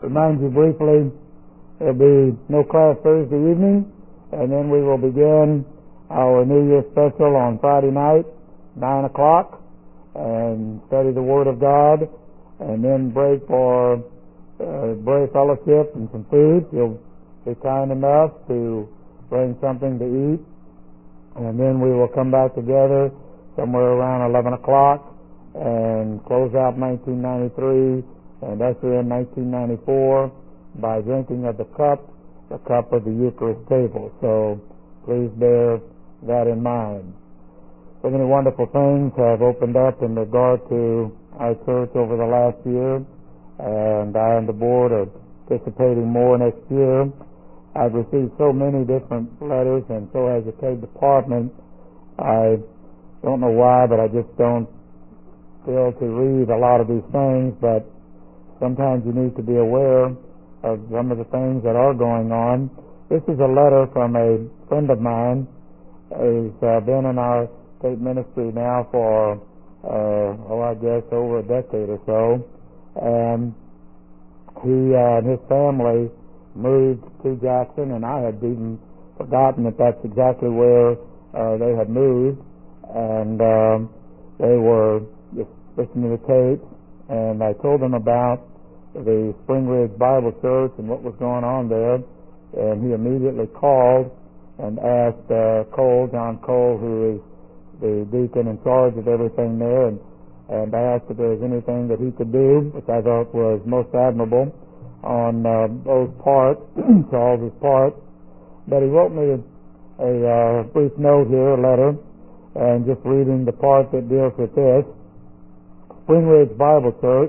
remind you briefly, there'll be no class Thursday evening, and then we will begin our New Year special on Friday night, 9 o'clock, and study the Word of God, and then break for break fellowship and some food. You'll be kind enough to bring something to eat, and then we will come back together somewhere around 11 o'clock and close out 1993 and usher in 1994 by drinking of the cup of the Eucharist table. So please bear that in mind. So many wonderful things have opened up in regard to our church over the last year, and I and the board are anticipating more next year. I've received so many different letters, and so has the State Department. I don't know why, but I just don't feel to read a lot of these things, but sometimes you need to be aware of some of the things that are going on. This is a letter from a friend of mine who's been in our state ministry now for, I guess over a decade or so, and he and his family moved to Jackson, and I had even forgotten that that's exactly where they had moved, and they were just listening to the tape, and I told them about the Spring Ridge Bible Church and what was going on there, and he immediately called and asked John Cole, who is the deacon in charge of everything there, and asked if there was anything that he could do, which I thought was most admirable on those parts, Charles's part. But he wrote me a brief note here, a letter, and just reading the part that deals with this. Spring Ridge Bible Church,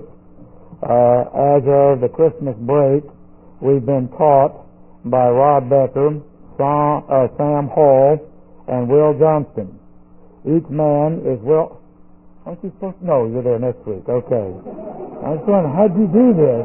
as of the Christmas break, we've been taught by Rod Becker, Sam Hall, and Will Johnston. Each man is aren't you supposed to know? You're there next week. Okay. I was wondering, how'd you do this?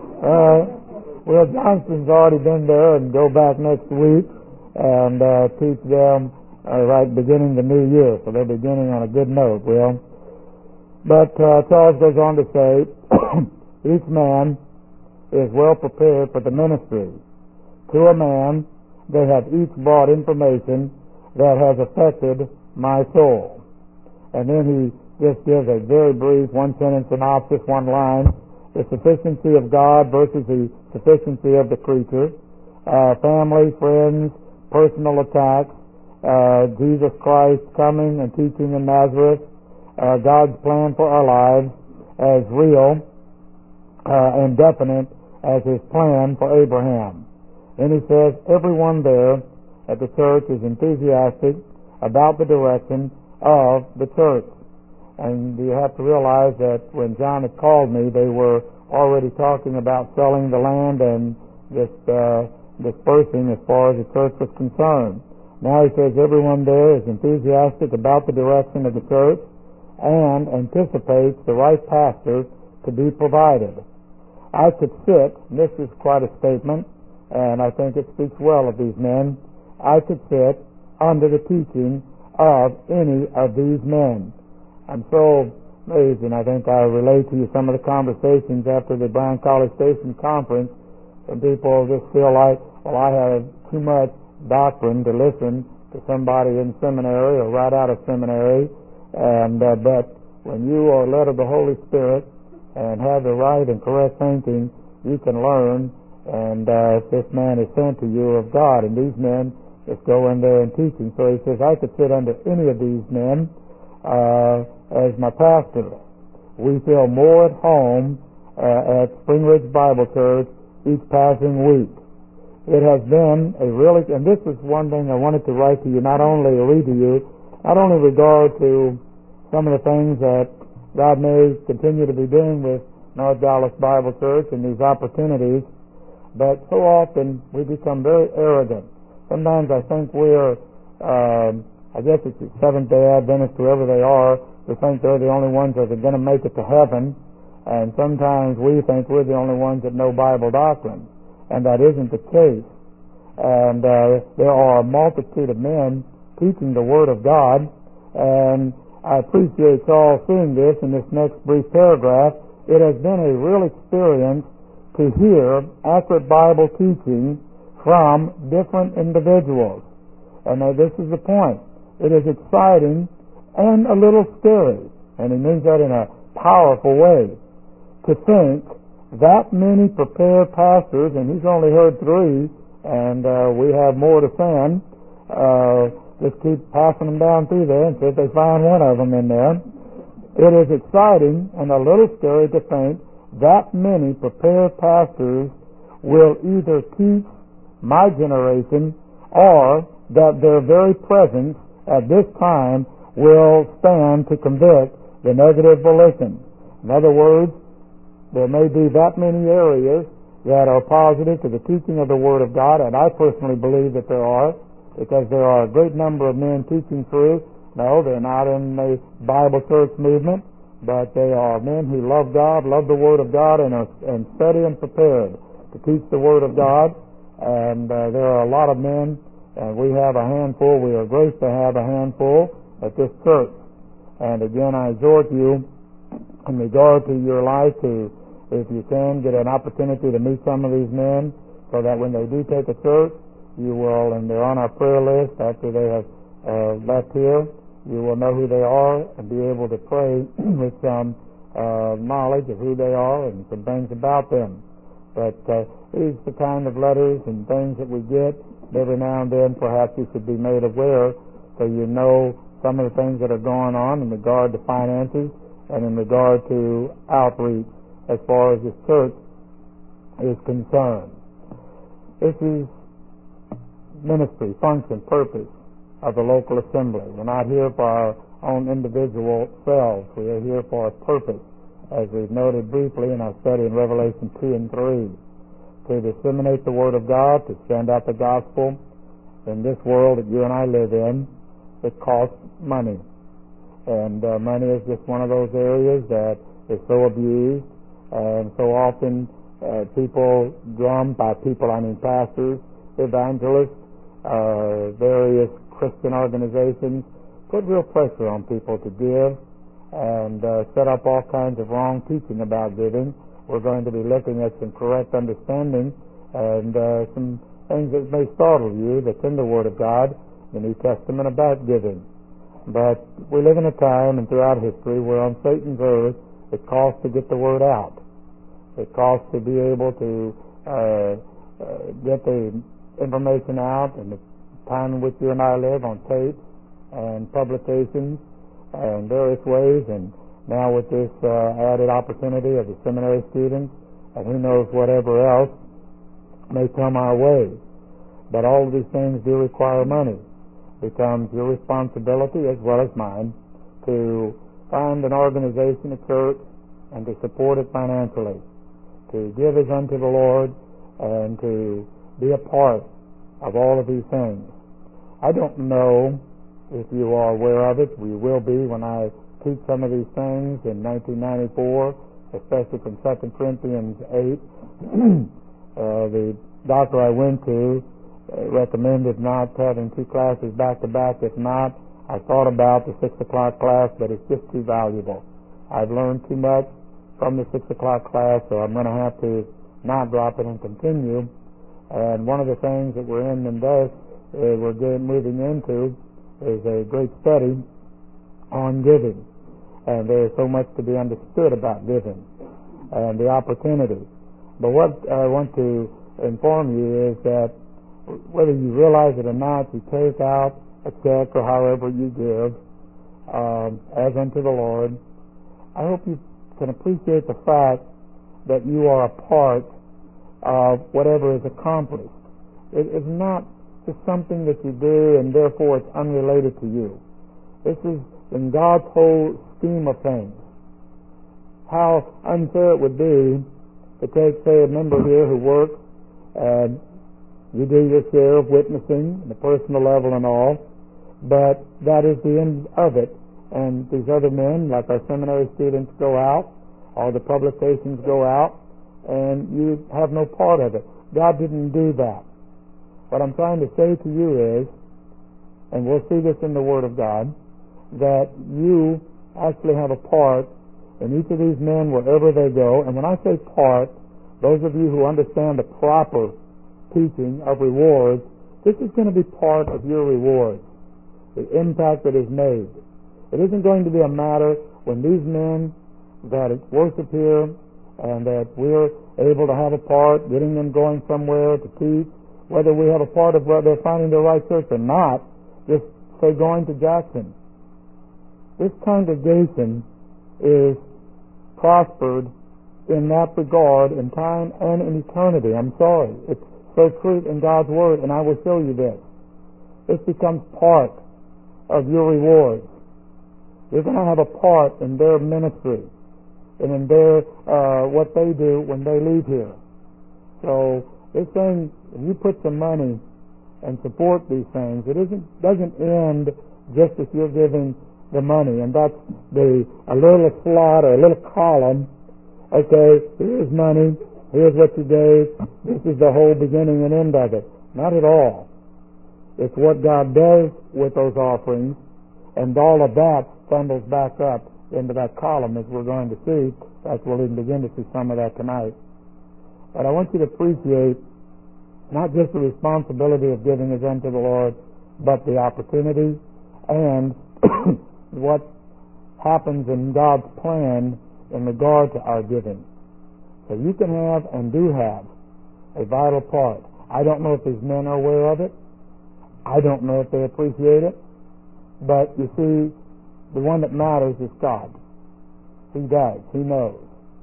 Will Johnston's already been there and go back next week and teach them right beginning the new year. So they're beginning on a good note, Will. But Charles goes on to say, each man is well prepared for the ministry. To a man, they have each brought information that has affected my soul. And then he just gives a very brief one-sentence synopsis, one line: the sufficiency of God versus the sufficiency of the creature, family, friends, personal attacks, Jesus Christ coming and teaching in Nazareth, God's plan for our lives as real and definite as His plan for Abraham. Then he says, everyone there at the church is enthusiastic about the direction of the church. And you have to realize that when John had called me, they were already talking about selling the land and just dispersing as far as the church was concerned. Now he says everyone there is enthusiastic about the direction of the church and anticipates the right pastor to be provided. I could sit, and this is quite a statement, and I think it speaks well of these men, I could sit under the teaching of any of these men. I'm so amazed, and I think I relate to you some of the conversations after the Brown College Station Conference, and people just feel like, well, I have too much doctrine to listen to somebody in seminary or right out of seminary, and but when you are led of the Holy Spirit and have the right and correct thinking, you can learn, and if this man is sent to you of God, and these men just go in there and teaching. So he says, I could sit under any of these men as my pastor. We feel more at home at Spring Ridge Bible Church each passing week. It has been a really, and this is one thing I wanted to write to you, not only read to you, not only in regard to some of the things that God may continue to be doing with North Dallas Bible Church and these opportunities, but so often we become very arrogant. Sometimes I think we're, I guess it's the Seventh-day Adventists, whoever they are, who think they're the only ones that are going to make it to heaven, and sometimes we think we're the only ones that know Bible doctrine, and that isn't the case. And there are a multitude of men teaching the Word of God, and I appreciate Charles seeing this in this next brief paragraph. It has been a real experience to hear accurate Bible teaching from different individuals. And this is the point. It is exciting and a little scary, and he means that in a powerful way, to think that many prepared pastors, and he's only heard 3, and we have more to send. Just keep passing them down through there and see if they find one of them in there. It is exciting and a little scary to think that many prepared pastors will either teach my generation or that their very presence at this time will stand to convict the negative volition. In other words, there may be that many areas that are positive to the teaching of the Word of God, and I personally believe that there are, because there are a great number of men teaching through. No, they're not in the Bible church movement, but they are men who love God, love the Word of God, and are steady and prepared to teach the Word of God. And there are a lot of men, and we have a handful. We are graced to have a handful at this church. And again, I exhort you in regard to your life to, if you can, get an opportunity to meet some of these men so that when they do take a church, you will, and they're on our prayer list after they have left here, you will know who they are and be able to pray with some knowledge of who they are and some things about them. But these are the kind of letters and things that we get. Every now and then perhaps you should be made aware so you know some of the things that are going on in regard to finances and in regard to outreach as far as this church is concerned. This is ministry, function, purpose of the local assembly. We're not here for our own individual selves. We are here for a purpose, as we've noted briefly in our study in Revelation 2 and 3, to disseminate the Word of God, to send out the gospel. In this world that you and I live in, it costs money. And money is just one of those areas that is so abused, and so often people drummed by people, I mean pastors, evangelists, various Christian organizations, put real pressure on people to give and set up all kinds of wrong teaching about giving. We're going to be looking at some correct understanding and some things that may startle you that's in the Word of God, the New Testament, about giving. But we live in a time and throughout history where on Satan's earth it costs to get the Word out. It costs to be able to get the information out in the time in which you and I live, on tape and publications and various ways, and now with this added opportunity of the seminary students, and who knows whatever else may come our way. But all of these things do require money. It becomes your responsibility as well as mine to find an organization, a church, and to support it financially, to give as unto the Lord, and to be a part of all of these things. I don't know if you are aware of it. We will be when I teach some of these things in 1994, especially from 2 Corinthians 8. The doctor I went to recommended not having 2 classes back to back. If not, I thought about the 6 o'clock class, but it's just too valuable. I've learned too much from the 6 o'clock class, so I'm going to have to not drop it and continue. And one of the things that we're in this, we're moving into, is a great study on giving. And there is so much to be understood about giving and the opportunity. But what I want to inform you is that whether you realize it or not, you take out a check or however you give as unto the Lord. I hope you can appreciate the fact that you are a part of whatever is accomplished. It is not just something that you do and therefore it's unrelated to you. This is in God's whole scheme of things. How unfair it would be to take, say, a member here who works and you do your share of witnessing on the personal level and all, but that is the end of it. And these other men, like our seminary students, go out, or the publications go out, and you have no part of it. God didn't do that. What I'm trying to say to you is, and we'll see this in the Word of God, that you actually have a part in each of these men wherever they go. And when I say part, those of you who understand the proper teaching of rewards, this is going to be part of your rewards, the impact that is made. It isn't going to be a matter when these men that worship here and that we're able to have a part, getting them going somewhere to teach, whether we have a part of whether they're finding the right church or not, just say going to Jackson. This congregation is prospered in that regard in time and in eternity. I'm sorry. It's so true in God's Word, and I will show you this. This becomes part of your rewards. You're going to have a part in their ministry and in their what they do when they leave here. So this thing, if you put some money and support these things, it doesn't end just if you're giving the money, and that's a little slot or a little column. Okay, here's money, here's what you gave, this is the whole beginning and end of it. Not at all. It's what God does with those offerings, and all of that funnels back up into that column, as we're going to see. As we'll even begin to see some of that tonight. But I want you to appreciate not just the responsibility of giving is unto the Lord, but the opportunity and what happens in God's plan in regard to our giving. So you can have and do have a vital part. I don't know if these men are aware of it. I don't know if they appreciate it. But you see, the one that matters is God. He does. He knows.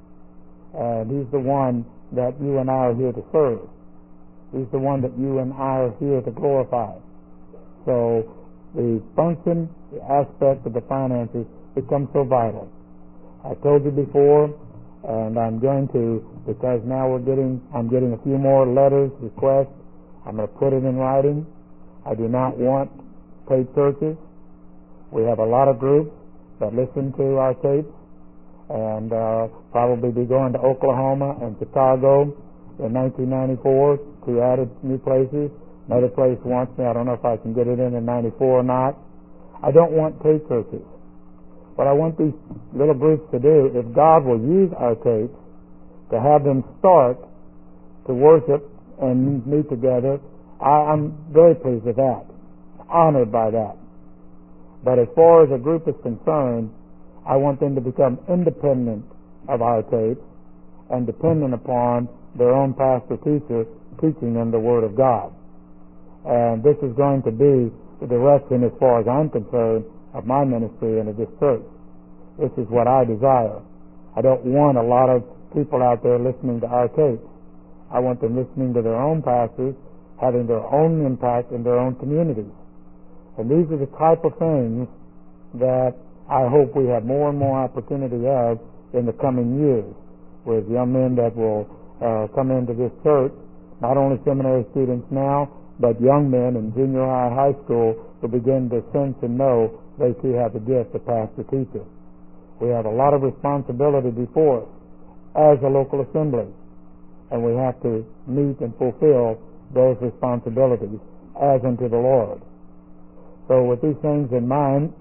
And He's the one that you and I are here to serve. He's the one that you and I are here to glorify. So the function, the aspect of the finances becomes so vital. I told you before, and I'm going to, because now I'm getting a few more letters, requests. I'm going to put it in writing. I do not want paid churches. We have a lot of groups that listen to our tapes, and probably be going to Oklahoma and Chicago in 1994 to added new places. Another place wants me. I don't know if I can get it in 94 or not. I don't want paid churches. What I want these little groups to do, if God will use our tapes to have them start to worship and meet together, I'm very pleased with that, honored by that. But as far as a group is concerned, I want them to become independent of our tapes and dependent upon their own pastor teacher teaching them the Word of God. And this is going to be the direction, as far as I'm concerned, of my ministry and of this church. This is what I desire. I don't want a lot of people out there listening to our tapes. I want them listening to their own pastors, having their own impact in their own communities. And these are the type of things that I hope we have more and more opportunity of in the coming years, with young men that will come into this church, not only seminary students now, but young men in junior high, high school will begin to sense and know they too have the gift of pastor teacher. We have a lot of responsibility before us as a local assembly, and we have to meet and fulfill those responsibilities as unto the Lord. So with these things in mind,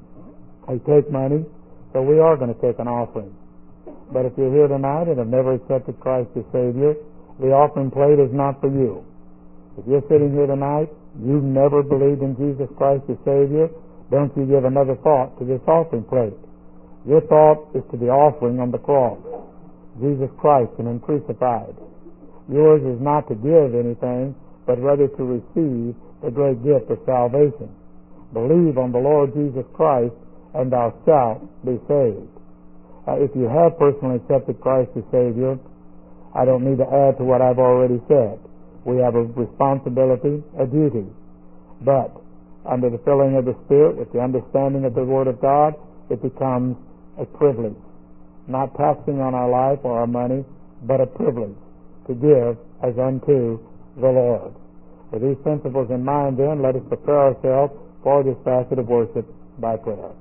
I take money, so we are going to take an offering. But if you're here tonight and have never accepted Christ as Savior, the offering plate is not for you. If you're sitting here tonight, you've never believed in Jesus Christ as Savior, don't you give another thought to this offering plate. Your thought is to the offering on the cross, Jesus Christ and Him crucified. Yours is not to give anything, but rather to receive the great gift of salvation. Believe on the Lord Jesus Christ, and thou shalt be saved. If you have personally accepted Christ as Savior, I don't need to add to what I've already said. We have a responsibility, a duty. But under the filling of the Spirit, with the understanding of the Word of God, it becomes a privilege. Not taxing on our life or our money, but a privilege to give as unto the Lord. With these principles in mind, then, let us prepare ourselves for this facet of worship by prayer.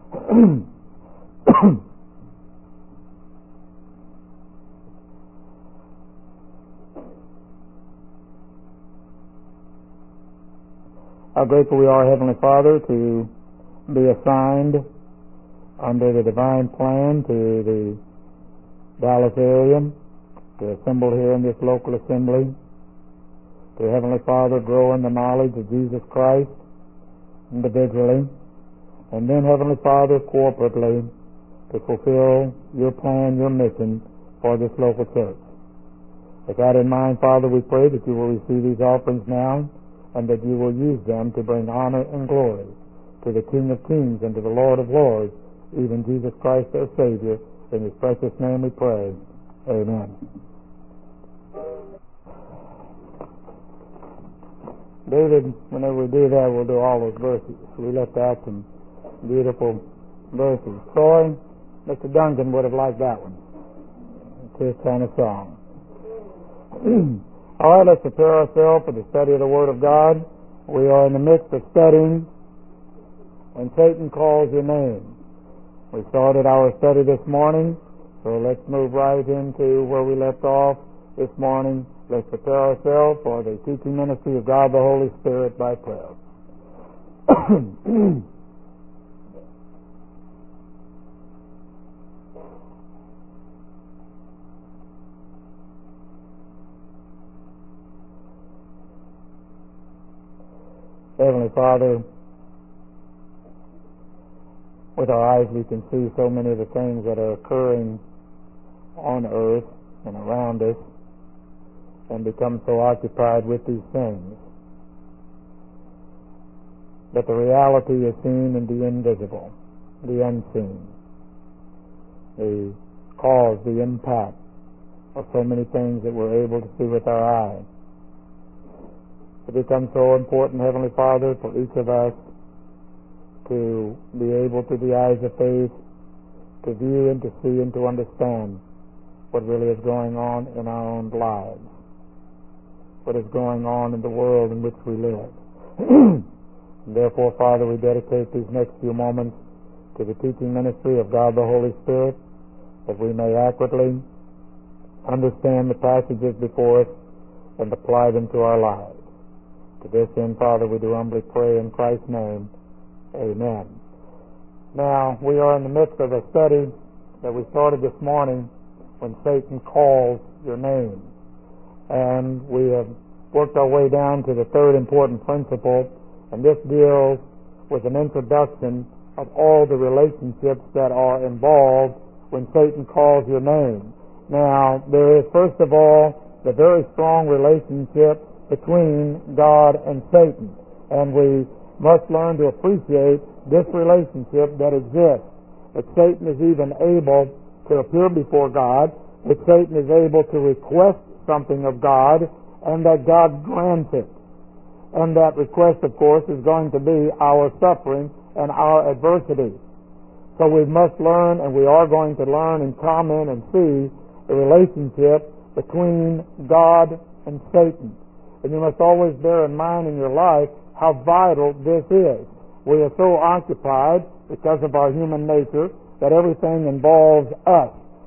How grateful we are, Heavenly Father, to be assigned under the divine plan to the Dallas area to assemble here in this local assembly, to Heavenly Father, grow in the knowledge of Jesus Christ individually, and then, Heavenly Father, corporately, to fulfill your plan, your mission for this local church. With that in mind, Father, we pray that you will receive these offerings now, and that you will use them to bring honor and glory to the King of Kings and to the Lord of Lords, even Jesus Christ our Savior. In his precious name we pray. Amen. David, whenever we do that, we'll do all those verses. We left out some beautiful verses. Troy, Mr. Duncan would have liked that one. It's his kind of song. All right, let's prepare ourselves for the study of the Word of God. We are in the midst of studying, and Satan calls your name. We started our study this morning, so let's move right into where we left off this morning. Let's prepare ourselves for the teaching ministry of God the Holy Spirit by prayer. Heavenly Father, with our eyes we can see so many of the things that are occurring on earth and around us, and become so occupied with these things. But the reality is seen in the invisible, the unseen, the cause, the impact of so many things that we're able to see with our eyes. It becomes so important, Heavenly Father, for each of us to be able, through the eyes of faith, to view and to see and to understand what really is going on in our own lives, what is going on in the world in which we live. Therefore, Father, we dedicate these next few moments to the teaching ministry of God the Holy Spirit, that we may accurately understand the passages before us and apply them to our lives. To this end, Father, we do humbly pray in Christ's name. Amen. Now, we are in the midst of a study that we started this morning when Satan calls your name. And we have worked our way down to the third important principle, and this deals with an introduction of all the relationships that are involved when Satan calls your name. Now, there is, first of all, the very strong relationship between God and Satan, and we must learn to appreciate this relationship that exists, that Satan is even able to appear before God, that Satan is able to request something of God, and that God grants it. And that request, of course, is going to be our suffering and our adversity. So we must learn, and we are going to learn and comment and see the relationship between God and Satan. And you must always bear in mind in your life how vital this is. We are so occupied, because of our human nature, that everything involves us.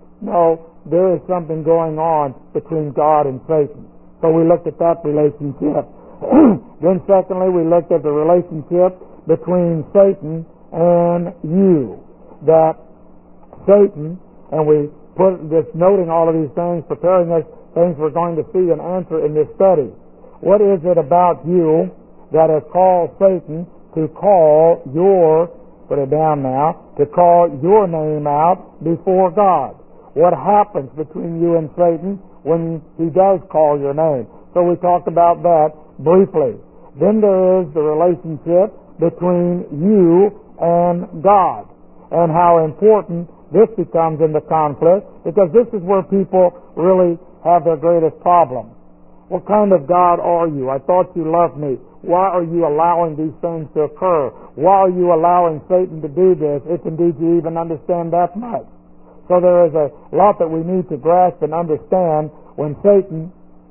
No, there is something going on between God and Satan. So we looked at that relationship. Then secondly, we looked at the relationship between Satan and you. That Satan, and we put this, noting all of these things, preparing us, things we're going to see and answer in this study. What is it about you that has caused Satan to call your, put it down now, to call your name out before God? What happens between you and Satan when he does call your name? So we talked about that briefly. Then there is the relationship between you and God, and how important this becomes in the conflict, because this is where people really have their greatest problem. What kind of God are you? I thought you loved me. Why are you allowing these things to occur? Why are you allowing Satan to do this, if indeed you even understand that much? So there is a lot that we need to grasp and understand when Satan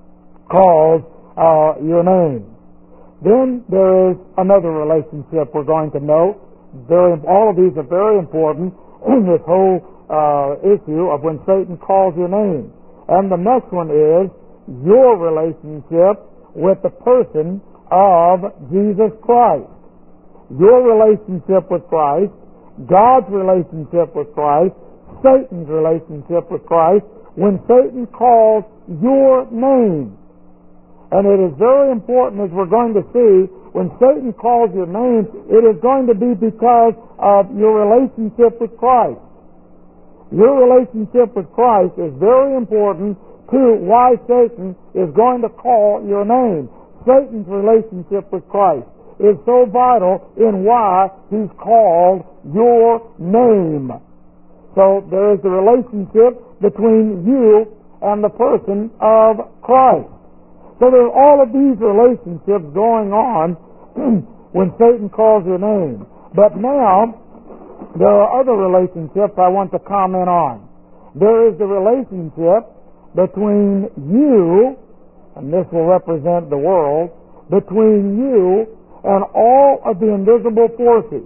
calls your name. Then there is another relationship we're going to note. All of these are very important in this whole issue of when Satan calls your name. And the next one is your relationship with the person of Jesus Christ. Your relationship with Christ, God's relationship with Christ, Satan's relationship with Christ when Satan calls your name. And it is very important, as we're going to see, when Satan calls your name, it is going to be because of your relationship with Christ. Your relationship with Christ is very important to why Satan is going to call your name. Satan's relationship with Christ is so vital in why he's called your name. So there is a relationship between you and the person of Christ. So there's all of these relationships going on when Satan calls your name. But now, there are other relationships I want to comment on. There is the relationship between you, and this will represent the world, between you and all of the invisible forces,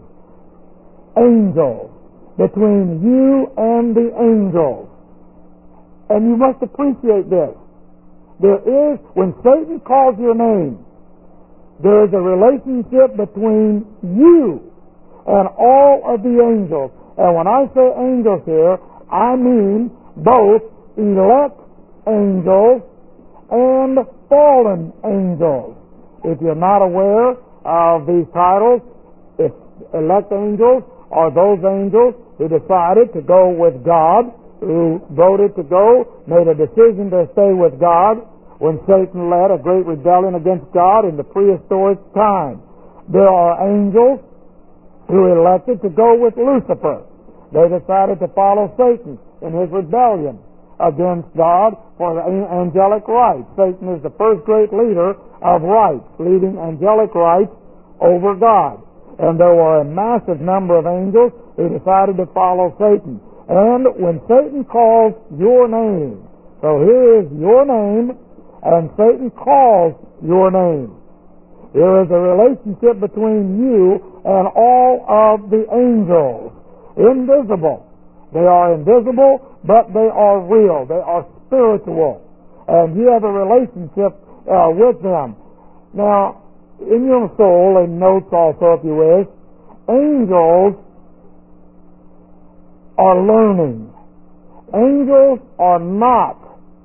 angels, between you and the angels. And you must appreciate this. There is, when Satan calls your name, there is a relationship between you and all of the angels. And when I say angels here, I mean both elect angels and fallen angels. If you're not aware of these titles, if elect angels are those angels who decided to go with God, who voted to go, made a decision to stay with God when Satan led a great rebellion against God in the prehistoric time. There are angels who elected to go with Lucifer. They decided to follow Satan in his rebellion against God for the angelic rights. Satan is the first great leader of rights, leading angelic rights over God. And there were a massive number of angels who decided to follow Satan. And when Satan calls your name, so here is your name, and Satan calls your name. There is a relationship between you and all of the angels. Invisible. They are invisible, but they are real. They are spiritual. And you have a relationship with them. Now, in your soul, and notes also if you wish, angels are learning. Angels are not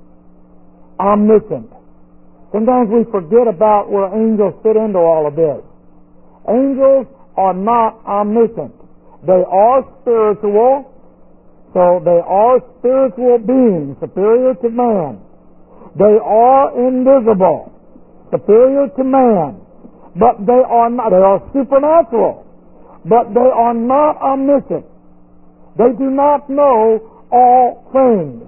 omniscient. Sometimes we forget about where angels fit into all of this. Angels are not omniscient. They are spiritual, so they are spiritual beings, superior to man. They are invisible, superior to man, but they are not. They are supernatural, but they are not omniscient. They do not know all things.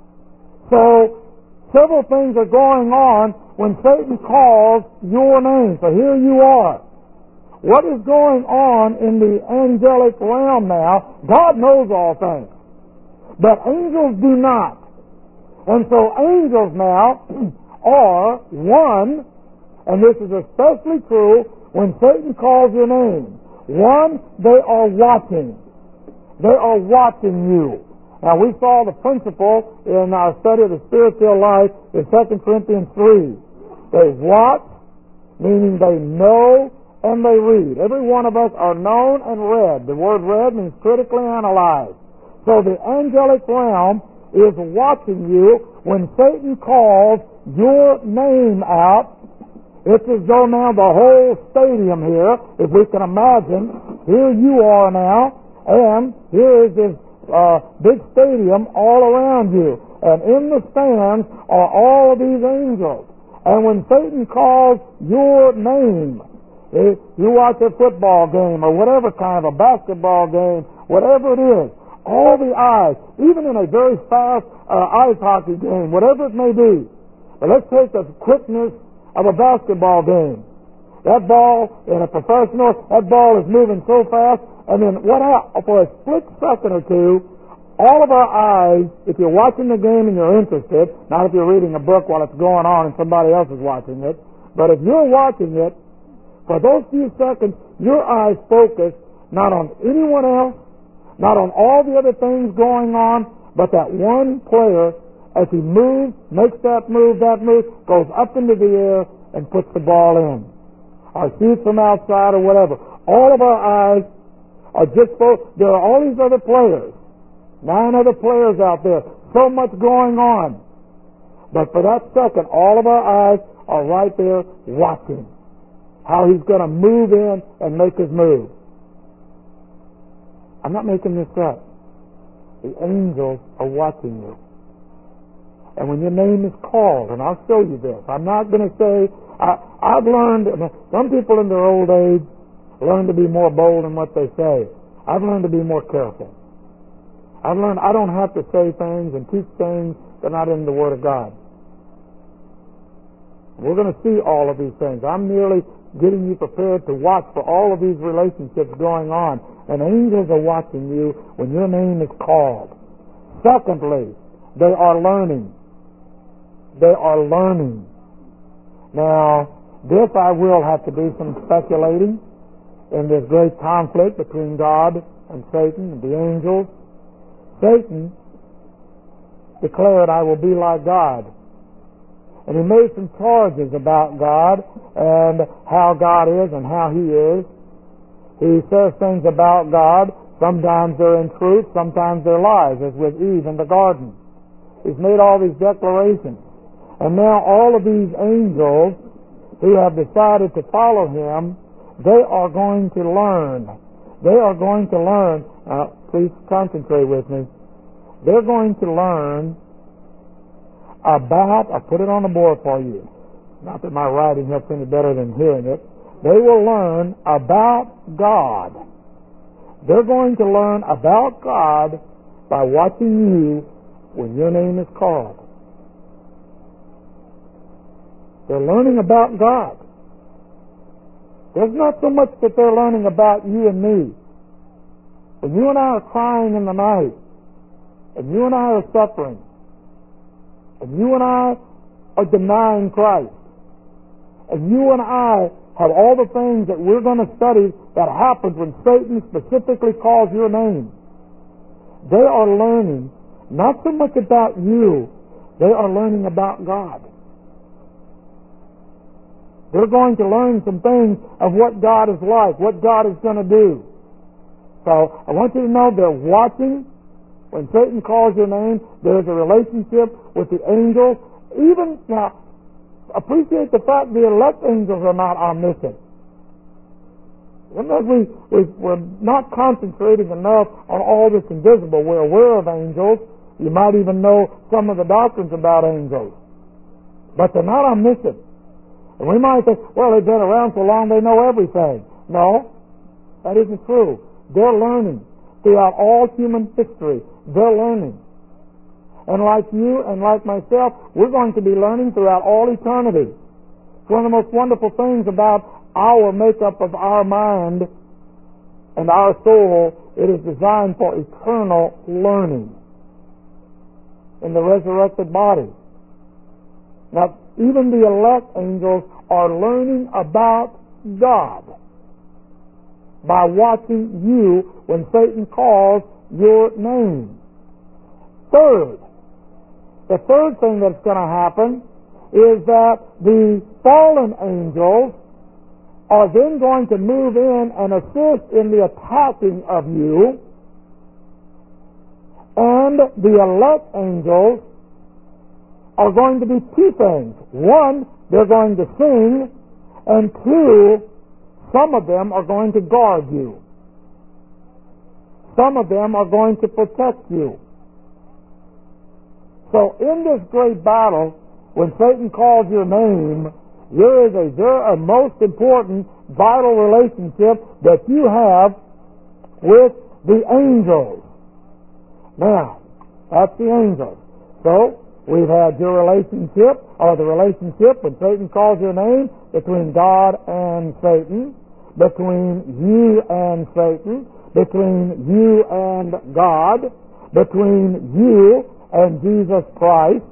So, several things are going on when Satan calls your name. So here you are. What is going on in the angelic realm now? God knows all things, but angels do not. And so angels now are one, and this is especially true when Satan calls your name. One, they are watching. They are watching you. Now, we saw the principle in our study of the spiritual life in 2 Corinthians 3. They watch, meaning they know and they read. Every one of us are known and read. The word read means critically analyzed. So the angelic realm is watching you when Satan calls your name out. It's as though now the whole stadium here, if we can imagine, here you are now, and here is this big stadium all around you. And in the stands are all of these angels. And when Satan calls your name, if you watch a football game or whatever kind of a basketball game, whatever it is, all the eyes, even in a very fast ice hockey game, whatever it may be. But let's take the quickness of a basketball game. That ball, in a professional, that ball is moving so fast, and then for a split second or two, all of our eyes, if you're watching the game and you're interested, not if you're reading a book while it's going on and somebody else is watching it, but if you're watching it, for those few seconds, your eyes focus not on anyone else, not on all the other things going on, but that one player, as he moves, makes that move, goes up into the air and puts the ball in, or shoots from outside or whatever. All of our eyes are just focused. There are all these other players, 9 other players out there. So much going on. But for that second, all of our eyes are right there watching how he's going to move in and make his move. I'm not making this up. The angels are watching you. And when your name is called, and I'll show you this, I'm not going to say, I've learned, some people in their old age learn to be more bold in what they say. I've learned to be more careful. I've learned I don't have to say things and teach things that are not in the Word of God. We're going to see all of these things. I'm merely getting you prepared to watch for all of these relationships going on. And angels are watching you when your name is called. Secondly, they are learning. They are learning. Now, this I will have to do some speculating in this great conflict between God and Satan and the angels. Satan declared, I will be like God. And he made some charges about God and how God is and how he is. He says things about God. Sometimes they're in truth, sometimes they're lies, as with Eve in the garden. He's made all these declarations. And now all of these angels who have decided to follow him, they are going to learn. They are going to learn. Please concentrate with me. They're going to learn about, I'll put it on the board for you. Not that my writing helps any better than hearing it. They will learn about God. They're going to learn about God by watching you when your name is called. They're learning about God. There's not so much that they're learning about you and me. When you and I are crying in the night, and you and I are suffering, and you and I are denying Christ, and you and I have all the things that we're going to study that happens when Satan specifically calls your name, they are learning not so much about you, they are learning about God. They're going to learn some things of what God is like, what God is going to do. So I want you to know they're watching. When Satan calls your name, there's a relationship with the angels. Even now, appreciate the fact the elect angels are not omniscient. Sometimes we're not concentrating enough on all this invisible. We're aware of angels. You might even know some of the doctrines about angels. But they're not omniscient. And we might think, well, they've been around so long they know everything. No, that isn't true. They're learning. Throughout all human history, they're learning. And like you and like myself, we're going to be learning throughout all eternity. It's one of the most wonderful things about our makeup of our mind and our soul. It is designed for eternal learning in the resurrected body. Now, even the elect angels are learning about God by watching you when Satan calls your name. Third, the third thing that's going to happen is that the fallen angels are then going to move in and assist in the attacking of you, and the elect angels are going to be two things. One, they're going to sing, and two, some of them are going to guard you. Some of them are going to protect you. So in this great battle, when Satan calls your name, there is a most important vital relationship that you have with the angels. Now, that's the angels. So, we've had your relationship, or the relationship when Satan calls your name, between God and Satan, between you and Satan, between you and God, between you and Jesus Christ,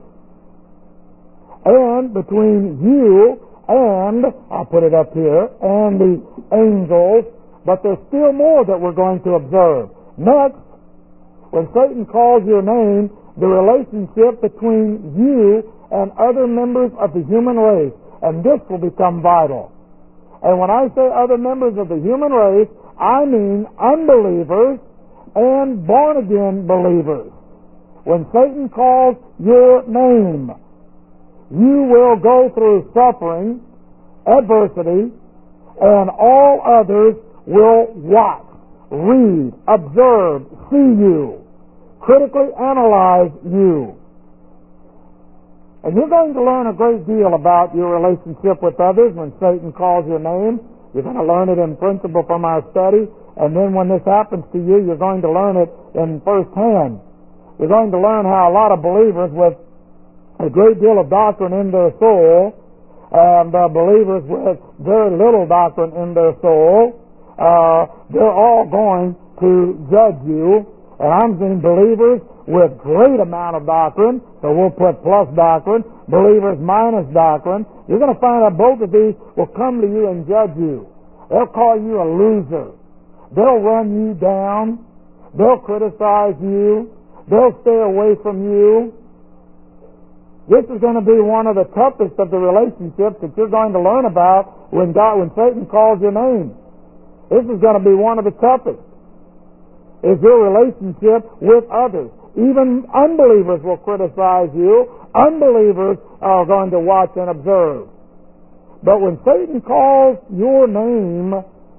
and between you and, I'll put it up here, and the angels, but there's still more that we're going to observe. Next, when Satan calls your name, the relationship between you and other members of the human race, and this will become vital. And when I say other members of the human race, I mean unbelievers and born-again believers. When Satan calls your name, you will go through suffering, adversity, and all others will watch, read, observe, see you, critically analyze you. And you're going to learn a great deal about your relationship with others when Satan calls your name. You're going to learn it in principle from our study, and then when this happens to you, you're going to learn it in firsthand. You're going to learn how a lot of believers with a great deal of doctrine in their soul and believers with very little doctrine in their soul, they're all going to judge you. And I'm seeing believers with great amount of doctrine, so we'll put plus doctrine, believers minus doctrine. You're going to find that both of these will come to you and judge you. They'll call you a loser. They'll run you down. They'll criticize you. They'll stay away from you. This is going to be one of the toughest of the relationships that you're going to learn about when Satan calls your name. This is going to be one of the toughest. Is your relationship with others. Even unbelievers will criticize you. Unbelievers are going to watch and observe. But when Satan calls your name,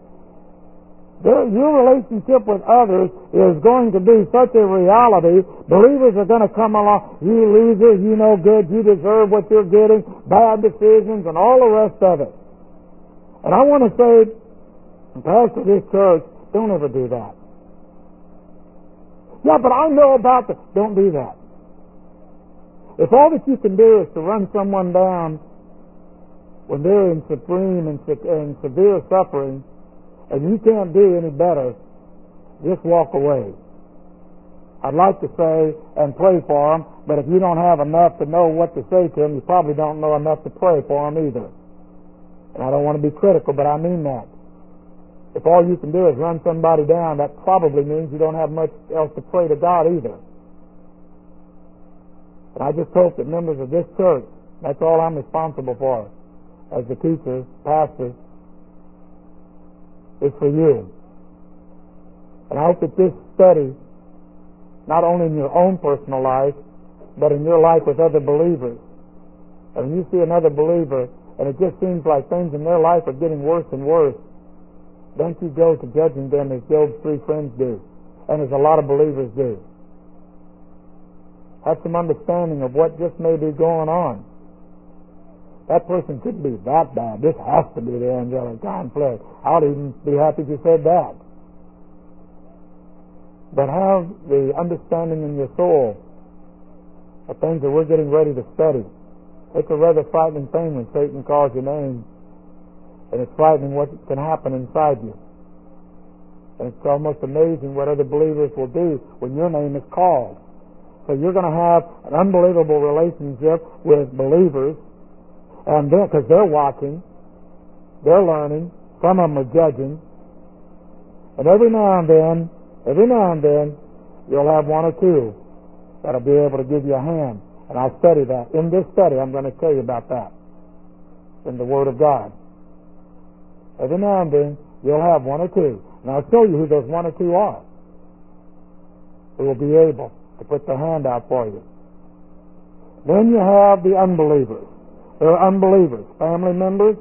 your relationship with others is going to be such a reality. Believers are going to come along, you loser, you no good, you deserve what you're getting, bad decisions, and all the rest of it. And I want to say, Pastor, this church, don't ever do that. Yeah, but I know about that. Don't do that. If all that you can do is to run someone down when they're in supreme and severe suffering, and you can't do any better, just walk away. I'd like to say and pray for them, but if you don't have enough to know what to say to them, you probably don't know enough to pray for them either. And I don't want to be critical, but I mean that. If all you can do is run somebody down, that probably means you don't have much else to pray to God either. And I just hope that members of this church, that's all I'm responsible for as the teacher, pastor, is for you. And I hope that this study, not only in your own personal life, but in your life with other believers. And when you see another believer, and it just seems like things in their life are getting worse and worse, don't you go to judging them as Job's 3 friends do, and as a lot of believers do. Have some understanding of what just may be going on. That person could be that bad. This has to be the angelic conflict. I'll even be happy if you said that. But have the understanding in your soul of things that we're getting ready to study. It's a rather frightening thing when Satan calls your name, and it's frightening what can happen inside you. And it's almost amazing what other believers will do when your name is called. So you're going to have an unbelievable relationship with believers, and because they're watching, they're learning, some of them are judging, and every now and then, you'll have one or two that'll be able to give you a hand. And I'll study that. In this study, I'm going to tell you about that in the Word of God. Every now and then, you'll have one or two. And I'll show you who those one or two are, who will be able to put their hand out for you. Then you have the unbelievers. There are unbelievers, family members,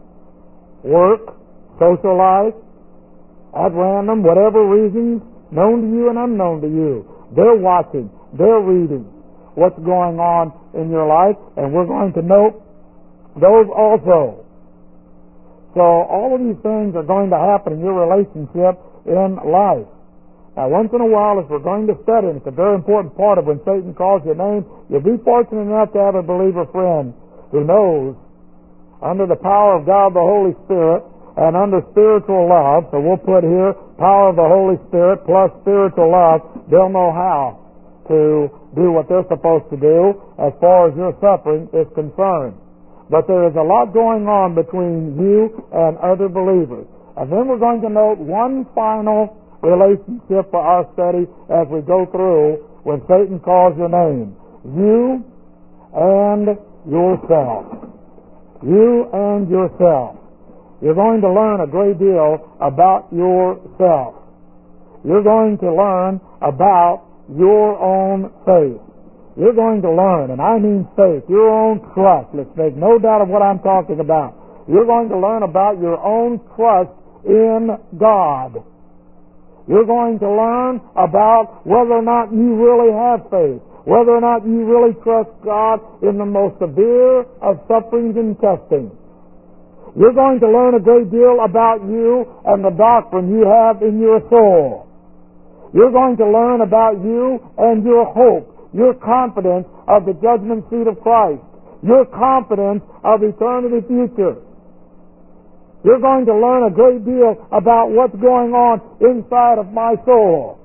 work, social life, at random, whatever reasons, known to you and unknown to you. They're watching, they're reading what's going on in your life, and we're going to note those also. So all of these things are going to happen in your relationship in life. Now, once in a while, as we're going to study, and it's a very important part of when Satan calls your name, you'll be fortunate enough to have a believer friend who knows, under the power of God the Holy Spirit, and under spiritual love, so we'll put here power of the Holy Spirit plus spiritual love, they'll know how to do what they're supposed to do as far as your suffering is concerned. But there is a lot going on between you and other believers. And then we're going to note one final relationship for our study as we go through when Satan calls your name. You and yourself. You and yourself. You're going to learn a great deal about yourself. You're going to learn about your own faith. You're going to learn, and I mean faith, your own trust. Let's make no doubt of what I'm talking about. You're going to learn about your own trust in God. You're going to learn about whether or not you really have faith, whether or not you really trust God in the most severe of sufferings and testing. You're going to learn a great deal about you and the doctrine you have in your soul. You're going to learn about you and your hope, your confidence of the judgment seat of Christ, your confidence of eternity future. You're going to learn a great deal about what's going on inside of my soul.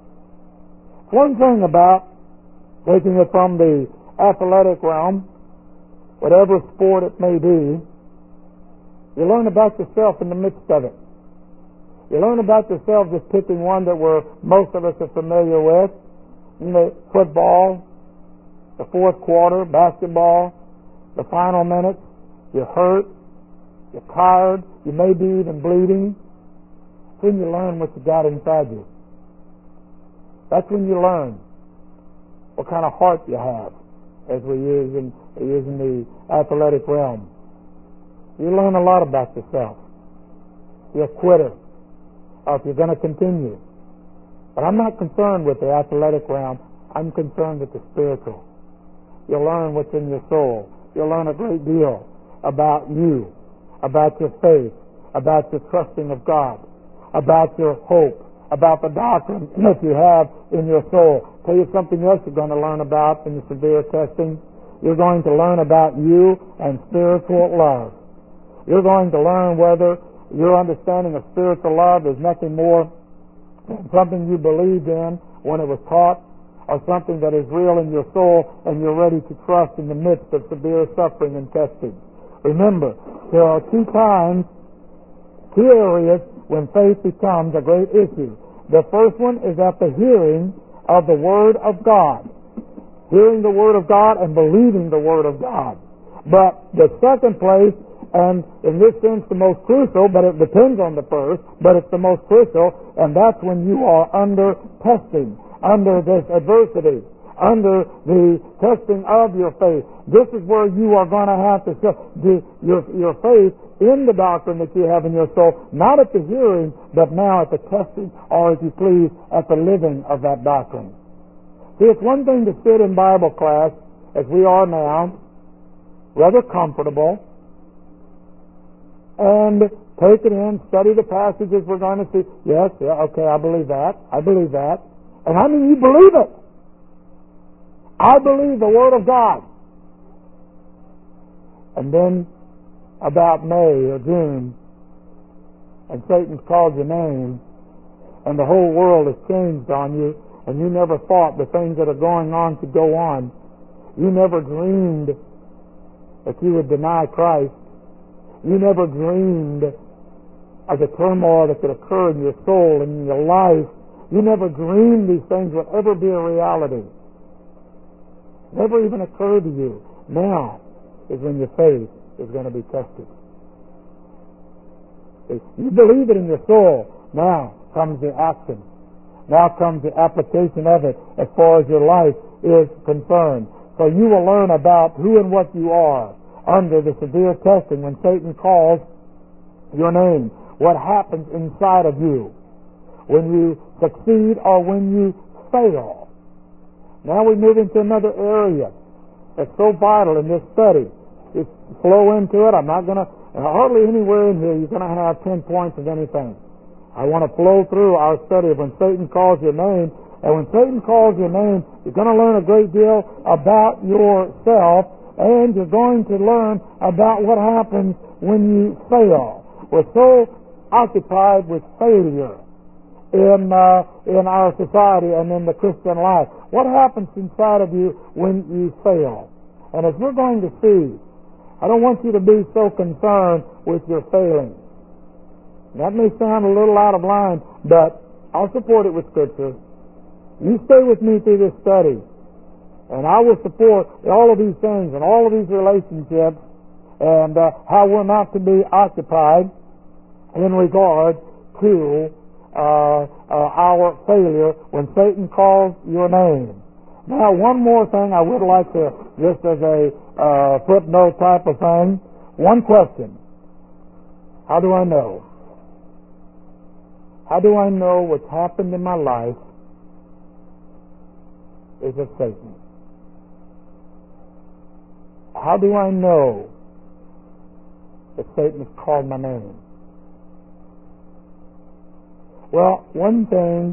One thing about taking it from the athletic realm, whatever sport it may be, you learn about yourself in the midst of it. You learn about yourself, just picking one that most of us are familiar with. Football, the fourth quarter, basketball, the final minutes. You're hurt, you're tired, you may be even bleeding. That's when you learn what you got inside you. That's when you learn what kind of heart you have, as we use in the athletic realm. You learn a lot about yourself. You're a quitter, or if you're going to continue. But I'm not concerned with the athletic realm. I'm concerned with the spiritual. You'll learn what's in your soul. You'll learn a great deal about you, about your faith, about your trusting of God, about your hope, about the doctrine that you have in your soul. Tell you something else you're going to learn about in the severe testing. You're going to learn about you and spiritual love. You're going to learn whether your understanding of spiritual love is nothing more than something you believed in when it was taught, or something that is real in your soul and you're ready to trust in the midst of severe suffering and testing. Remember, there are two areas when faith becomes a great issue. The first one is at the hearing of the Word of God. Hearing the Word of God and believing the Word of God. But the second place, and in this sense the most crucial, but it depends on the first, but it's the most crucial, and that's when you are under testing, under this adversity, under the testing of your faith. This is where you are going to have to show your faith in the doctrine that you have in your soul, not at the hearing, but now at the testing, or if you please, at the living of that doctrine. See, it's one thing to sit in Bible class, as we are now, rather comfortable, and take it in, study the passages we're going to see. Yes, okay, I believe that. And I mean, you believe it. I believe the Word of God. And then, about May or June, and Satan's called your name, and the whole world has changed on you, and you never thought the things that are going on could go on. You never dreamed that you would deny Christ. You never dreamed of the turmoil that could occur in your soul and in your life. You never dreamed these things would ever be a reality. Never even occurred to you. Now is when your faith is going to be tested. You believe it in your soul. Now comes the action. Now comes the application of it as far as your life is concerned. So you will learn about who and what you are under the severe testing when Satan calls your name. What happens inside of you when you succeed or when you fail. Now we move into another area that's so vital in this study. Just flow into it. I'm not going to, hardly anywhere in here you're going to have 10 points of anything. I want to flow through our study of when Satan calls your name. And when Satan calls your name, you're going to learn a great deal about yourself, and you're going to learn about what happens when you fail. We're so occupied with failure in our society and in the Christian life. What happens inside of you when you fail? And as we're going to see, I don't want you to be so concerned with your failing. That may sound a little out of line, but I'll support it with Scripture. You stay with me through this study, and I will support all of these things and all of these relationships and how we're not to be occupied in regard to our failure when Satan calls your name. Now, one more thing I would like to, just as a footnote type of thing, one question. How do I know? How do I know what's happened in my life is of Satan? How do I know that Satan has called my name? Well, one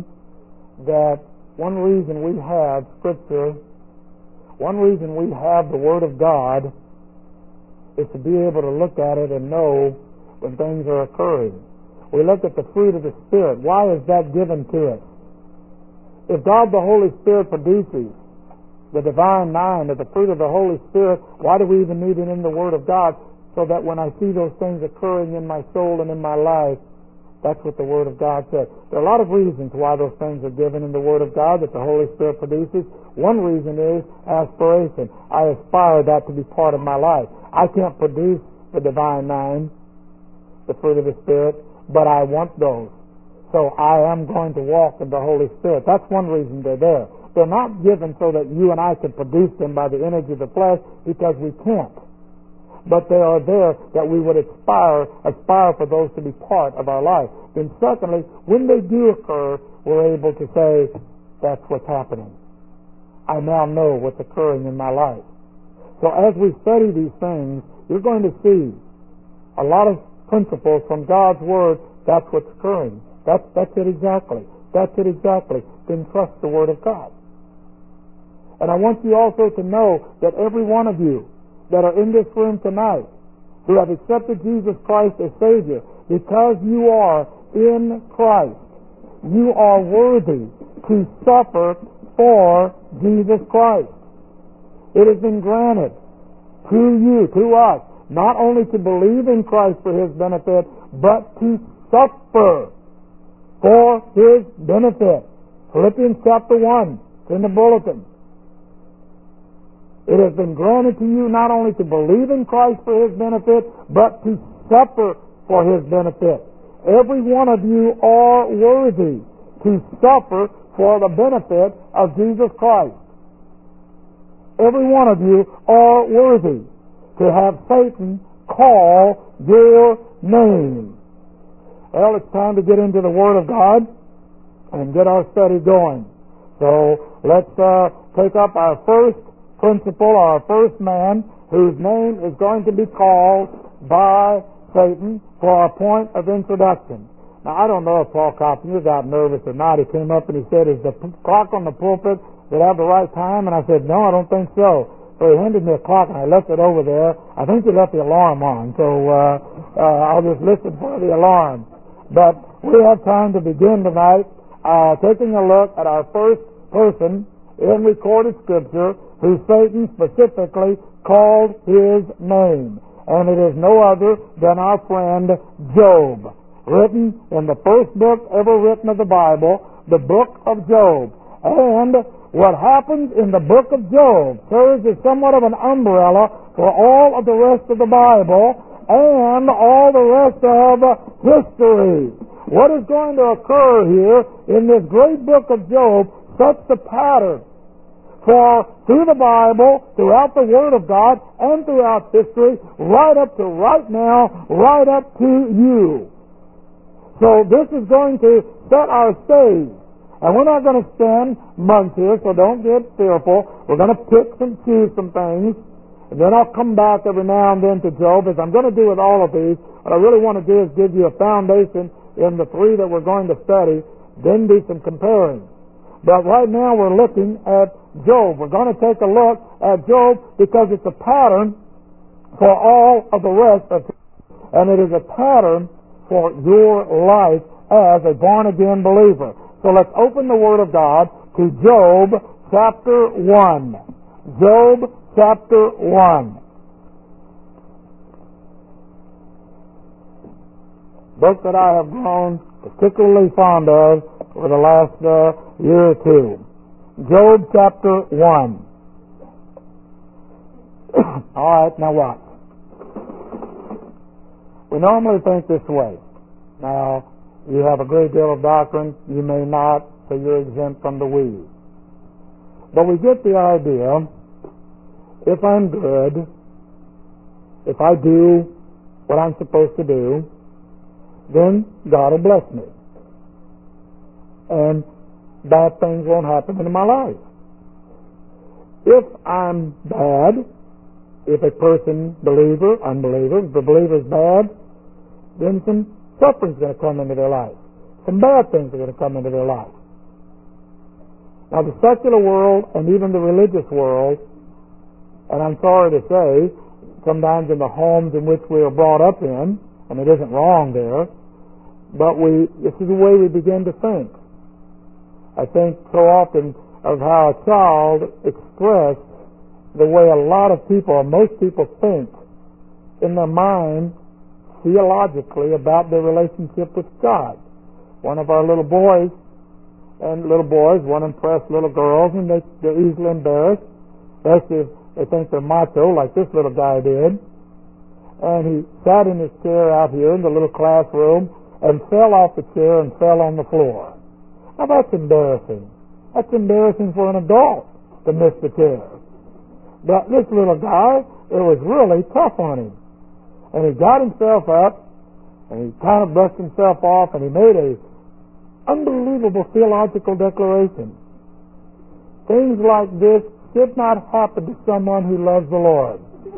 reason we have Scripture, one reason we have the Word of God is to be able to look at it and know when things are occurring. We look at the fruit of the Spirit. Why is that given to us? If God the Holy Spirit produces the divine mind of the fruit of the Holy Spirit, why do we even need it in the Word of God? So that when I see those things occurring in my soul and in my life, that's what the Word of God says. There are a lot of reasons why those things are given in the Word of God that the Holy Spirit produces. One reason is aspiration. I aspire that to be part of my life. I can't produce the divine mind, the fruit of the Spirit, but I want those. So I am going to walk in the Holy Spirit. That's one reason they're there. They're not given so that you and I can produce them by the energy of the flesh, because we can't. But they are there that we would aspire for those to be part of our life. Then secondly, when they do occur, we're able to say, that's what's happening. I now know what's occurring in my life. So as we study these things, you're going to see a lot of principles from God's Word. That's what's occurring. That's it exactly. That's it exactly. Then trust the Word of God. And I want you also to know that every one of you that are in this room tonight who have accepted Jesus Christ as Savior, because you are in Christ, you are worthy to suffer for Jesus Christ. It has been granted to you, to us, not only to believe in Christ for His benefit, but to suffer for His benefit. Philippians chapter 1, it's in the bulletin. It has been granted to you not only to believe in Christ for His benefit, but to suffer for His benefit. Every one of you are worthy to suffer for the benefit of Jesus Christ. Every one of you are worthy to have Satan call your name. Well, it's time to get into the Word of God and get our study going. So let's take up our first principle, our first man, whose name is going to be called by Satan for our point of introduction. Now, I don't know if Paul Coppins got nervous or not. He came up and he said, is the clock on the pulpit that have the right time? And I said, no, I don't think so. So he handed me a clock and I left it over there. I think he left the alarm on, so I'll just listen for the alarm. But we have time to begin tonight taking a look at our first person in recorded Scripture who Satan specifically called his name. And it is no other than our friend Job, written in the first book ever written of the Bible, the book of Job. And what happens in the book of Job serves as somewhat of an umbrella for all of the rest of the Bible and all the rest of history. What is going to occur here in this great book of Job sets the pattern for through the Bible, throughout the Word of God, and throughout history, right up to right now, right up to you. So this is going to set our stage. And we're not going to spend months here, so don't get fearful. We're going to pick and choose some things. And then I'll come back every now and then to Job, as I'm going to do with all of these. What I really want to do is give you a foundation in the three that we're going to study, then do some comparing. But right now we're looking at Job. We're going to take a look at Job because it's a pattern for all of the rest of it. And it is a pattern for your life as a born-again believer. So let's open the Word of God to Job chapter 1. Job chapter 1. Book that I have grown particularly fond of for the last year or two. Job chapter 1. All right, now watch. We normally think this way. Now, You have a great deal of doctrine. You may not, so you're exempt from the weeds. But we get the idea. If I'm good, if I do what I'm supposed to do, then God will bless me. And bad things won't happen in my life. If I'm bad, if a person, believer, unbeliever, if the believer is bad, then some suffering's going to come into their life. Some bad things are going to come into their life. Now the secular world and even the religious world, and I'm sorry to say, sometimes in the homes in which we are brought up in, and it isn't wrong there, but this is the way we begin to think. I think so often of how a child expressed the way a lot of people, or most people, think in their mind theologically about their relationship with God. One of our little boys won't impress little girls, and they're easily embarrassed, especially if they think they're macho like this little guy did. And he sat in his chair out here in the little classroom and fell off the chair and fell on the floor. Now that's embarrassing. That's embarrassing for an adult to miss the chair. But this little guy, it was really tough on him. And he got himself up, and he kind of brushed himself off, and he made a unbelievable theological declaration. Things like this should not happen to someone who loves the Lord.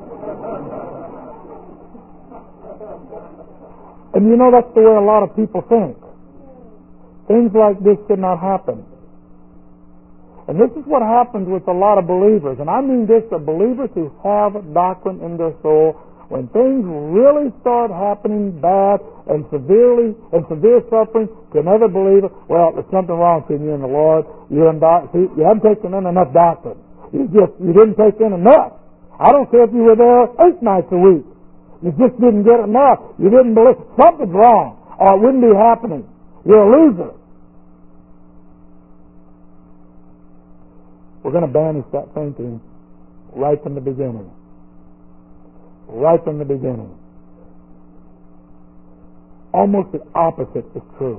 And you know, that's the way a lot of people think. Things like this should not happen. And this is what happens with a lot of believers. And I mean this, the believers who have doctrine in their soul. When things really start happening bad and severe suffering to another believer, well, there's something wrong between you and the Lord. You haven't taken in enough doctrine. You didn't take in enough. I don't care if you were there 8 nights a week. You just didn't get enough. You didn't believe. Something's wrong, or it wouldn't be happening. You're a loser. We're going to banish that thinking right from the beginning. Right from the beginning. Almost the opposite is true.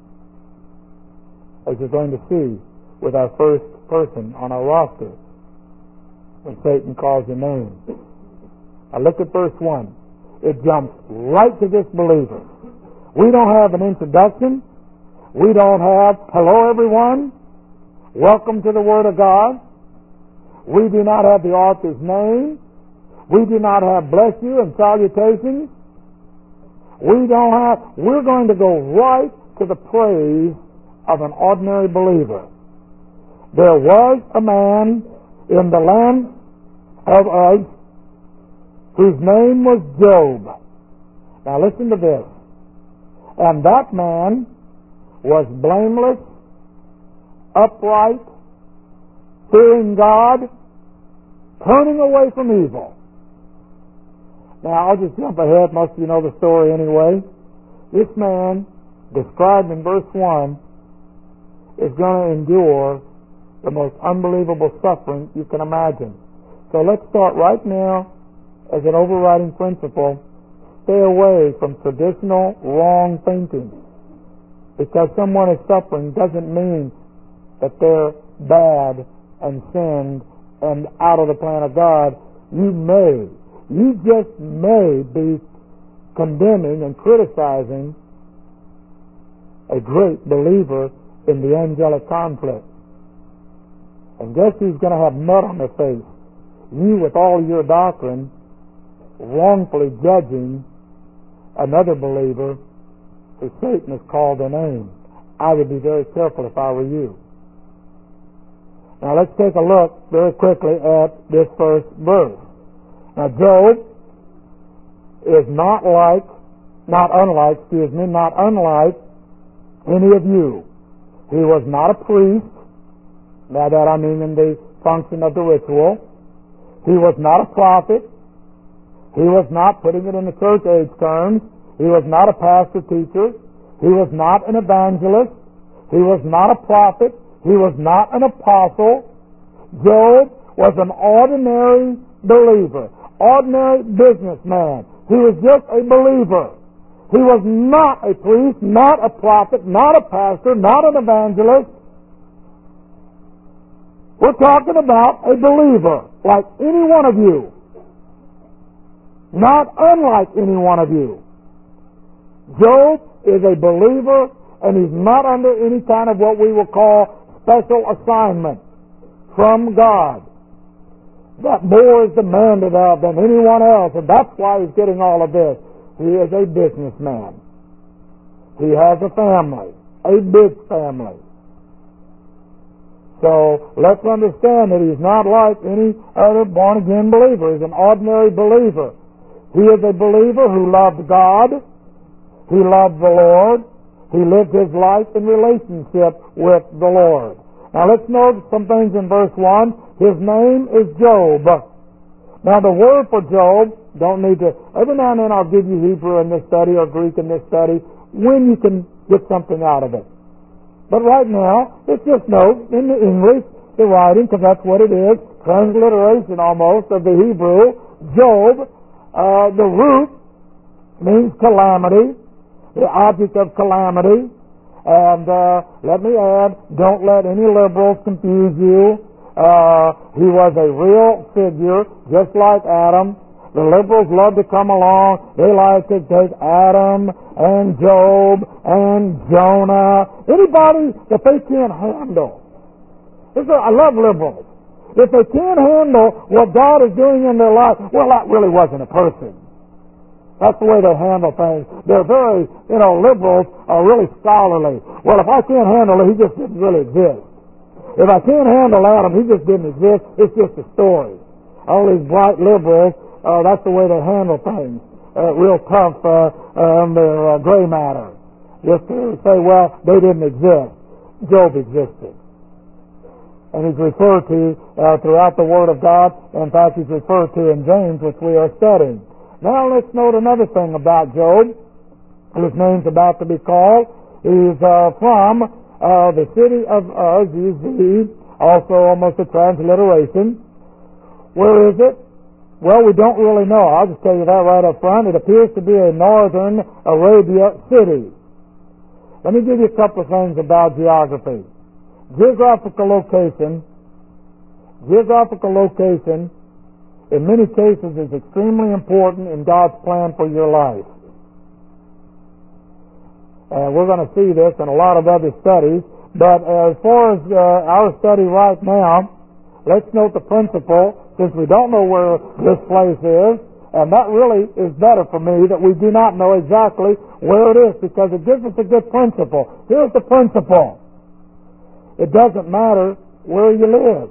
As you're going to see with our first person on our roster, when Satan calls your name. Now look at verse 1. It jumps right to this believer. We don't have an introduction. We don't have, hello everyone, welcome to the Word of God. We do not have the author's name. We do not have bless you and salutations. We're going to go right to the praise of an ordinary believer. There was a man in the land of Uz whose name was Job. Now listen to this. And that man was blameless, upright, fearing God, turning away from evil. Now I'll just jump ahead. Most of you know the story anyway. This man, described in verse 1, is going to endure the most unbelievable suffering you can imagine. So let's start right now as an overriding principle. Stay away from traditional wrong thinking. Because someone is suffering doesn't mean that they're bad and sinned and out of the plan of God. You just may be condemning and criticizing a great believer in the angelic conflict. And guess who's going to have mud on their face? You, with all your doctrine, wrongfully judging another believer who Satan has called a name. I would be very careful if I were you. Now let's take a look very quickly at this first verse. Now Job is not unlike any of you. He was not a priest. By that I mean in the function of the ritual. He was not a prophet. He was not, putting it in the church age terms, he was not a pastor teacher. He was not an evangelist. He was not a prophet. He was not an apostle. Job was an ordinary believer, ordinary businessman. He was just a believer. He was not a priest, not a prophet, not a pastor, not an evangelist. We're talking about a believer, like any one of you. Not unlike any one of you. Job is a believer, and he's not under any kind of what we will call special assignment from God that more is demanded of than anyone else, and that's why he's getting all of this. He is a businessman. He has a family, a big family. So let's understand that he's not like any other born-again believer. He's an ordinary believer. He is a believer who loved God. He loved the Lord. He lived his life in relationship with the Lord. Now let's note some things in verse 1. His name is Job. Now the word for Job, don't need to, every now and then I'll give you Hebrew in this study or Greek in this study when you can get something out of it. But right now, let's just note in the English, the writing, because that's what it is, transliteration almost of the Hebrew, Job, the root means calamity, the object of calamity. And let me add, don't let any liberals confuse you. He was a real figure, just like Adam. The liberals love to come along. They like to take Adam and Job and Jonah, anybody that they can't handle. I love liberals. If they can't handle what God is doing in their life, well, that really wasn't a person. That's the way they handle things. They're very, liberals are really scholarly. Well, if I can't handle it, he just didn't really exist. If I can't handle Adam, he just didn't exist. It's just a story. All these bright liberals, that's the way they handle things. Real tough on their gray matter. Just to say, well, they didn't exist. Job existed. And he's referred to throughout the Word of God. In fact, he's referred to in James, which we are studying. Now let's note another thing about Job. His name's about to be called. He's from the city of Uz, also almost a transliteration. Where is it? Well, we don't really know. I'll just tell you that right up front. It appears to be a northern Arabia city. Let me give you a couple of things about geography. Geographical location in many cases is extremely important in God's plan for your life. And we're going to see this in a lot of other studies, but as far as our study right now, let's note the principle, since we don't know where this place is, and that really is better for me that we do not know exactly where it is, because it gives us a good principle. Here's the principle. It doesn't matter where you live.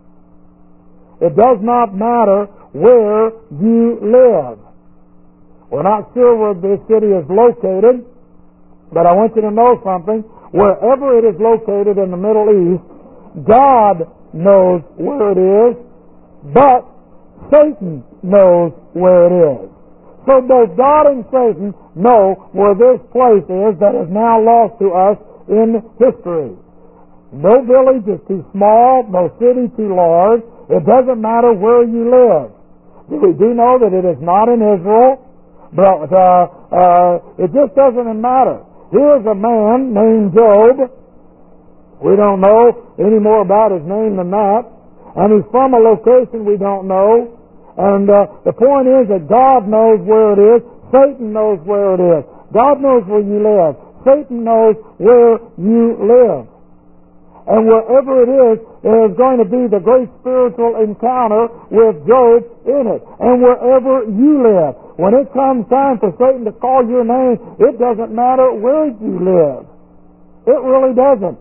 It does not matter where you live. We're not sure where this city is located, but I want you to know something. Wherever it is located in the Middle East, God knows where it is, but Satan knows where it is. So both God and Satan know where this place is that is now lost to us in history. No village is too small, no city too large. It doesn't matter where you live. We do know that it is not in Israel, but it just doesn't matter. Here's a man named Job. We don't know any more about his name than that. And he's from a location we don't know. And the point is that God knows where it is. Satan knows where it is. God knows where you live. Satan knows where you live. And wherever it is, there is going to be the great spiritual encounter with Job in it. And wherever you live, when it comes time for Satan to call your name, it doesn't matter where you live. It really doesn't.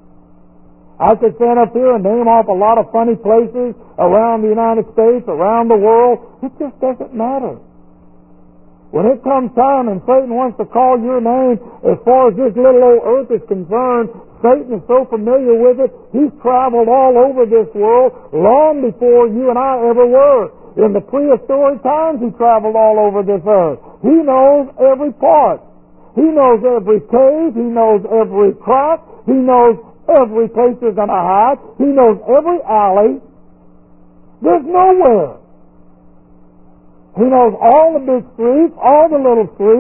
I could stand up here and name off a lot of funny places around the United States, around the world. It just doesn't matter. When it comes time and Satan wants to call your name, as far as this little old earth is concerned, Satan is so familiar with it, he's traveled all over this world long before you and I ever were. In the prehistoric times, he traveled all over this earth. He knows every part. He knows every cave. He knows every crack. He knows every place you're going to hide. He knows every alley. There's nowhere. He knows all the big streets, all the little streets.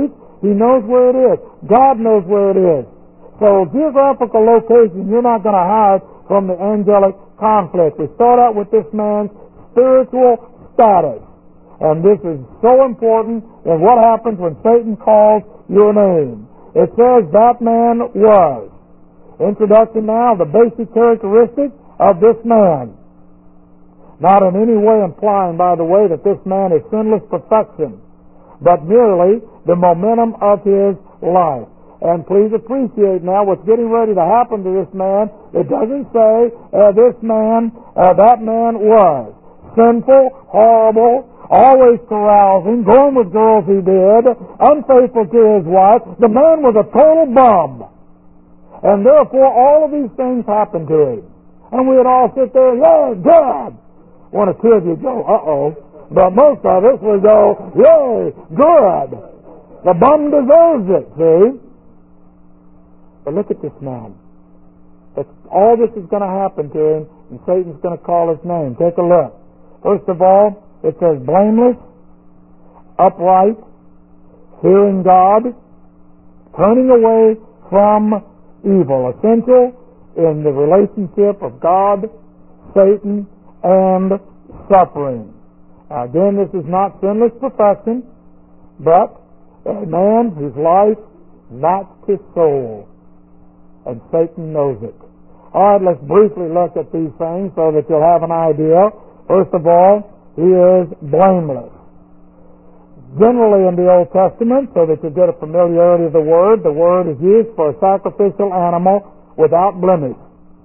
He knows where it is. God knows where it is. So geographical location, you're not going to hide from the angelic conflict. We start out with this man's spiritual status. And this is so important in what happens when Satan calls your name. It says that man was. Introduction now, the basic characteristic of this man. Not in any way implying, by the way, that this man is sinless perfection, but merely the momentum of his life. And please appreciate now what's getting ready to happen to this man. It doesn't say that man was sinful, horrible, always carousing, going with girls he did, unfaithful to his wife. The man was a total bum. And therefore all of these things happened to him. And we'd all sit there, yay, good. One or two of you go, uh-oh. But most of us would go, yay, good. The bum deserves it, see? But look at this man. All this is going to happen to him, and Satan's going to call his name. Take a look. First of all, it says blameless, upright, fearing God, turning away from evil. Essential in the relationship of God, Satan, and suffering. Now, again, this is not sinless perfection, but a man whose life matched his soul. And Satan knows it. All right, let's briefly look at these things so that you'll have an idea. First of all, he is blameless. Generally in the Old Testament, so that you get a familiarity of the word is used for a sacrificial animal without blemish.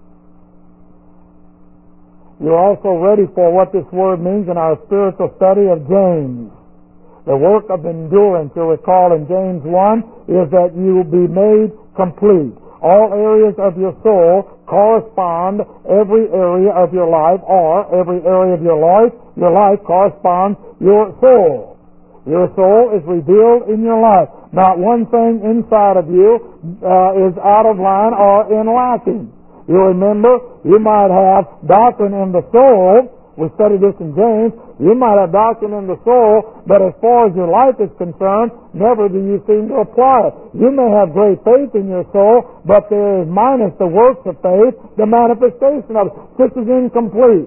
You're also ready for what this word means in our spiritual study of James. The work of endurance, you'll recall in James 1, is that you be made complete. All areas of your soul correspond every area of your life, or every area of your life corresponds your soul. Your soul is revealed in your life. Not one thing inside of you is out of line or in lacking. You remember, you might have doctrine in the soul. We studied this in James. You might have doctrine in the soul, but as far as your life is concerned, never do you seem to apply it. You may have great faith in your soul, but there is minus the works of faith, the manifestation of it. This is incomplete.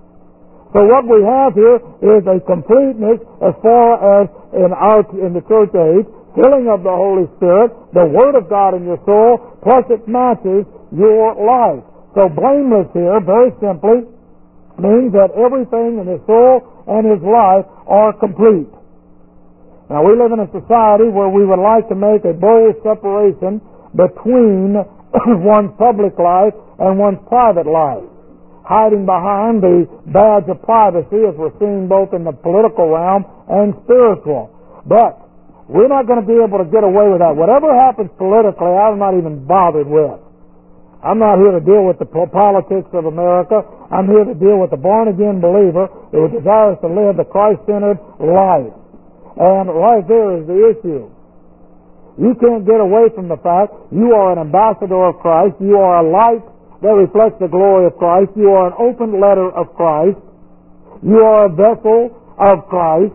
So what we have here is a completeness as far as in the church age, filling of the Holy Spirit, the Word of God in your soul, plus it matches your life. So blameless here, very simply, means that everything in his soul and his life are complete. Now, we live in a society where we would like to make a bold separation between one's public life and one's private life, hiding behind the badge of privacy, as we're seeing both in the political realm and spiritual. But we're not going to be able to get away with that. Whatever happens politically, I'm not even bothered with. I'm not here to deal with the politics of America. I'm here to deal with the born-again believer who desires to live the Christ-centered life. And right there is the issue. You can't get away from the fact you are an ambassador of Christ. You are a light that reflects the glory of Christ. You are an open letter of Christ. You are a vessel of Christ.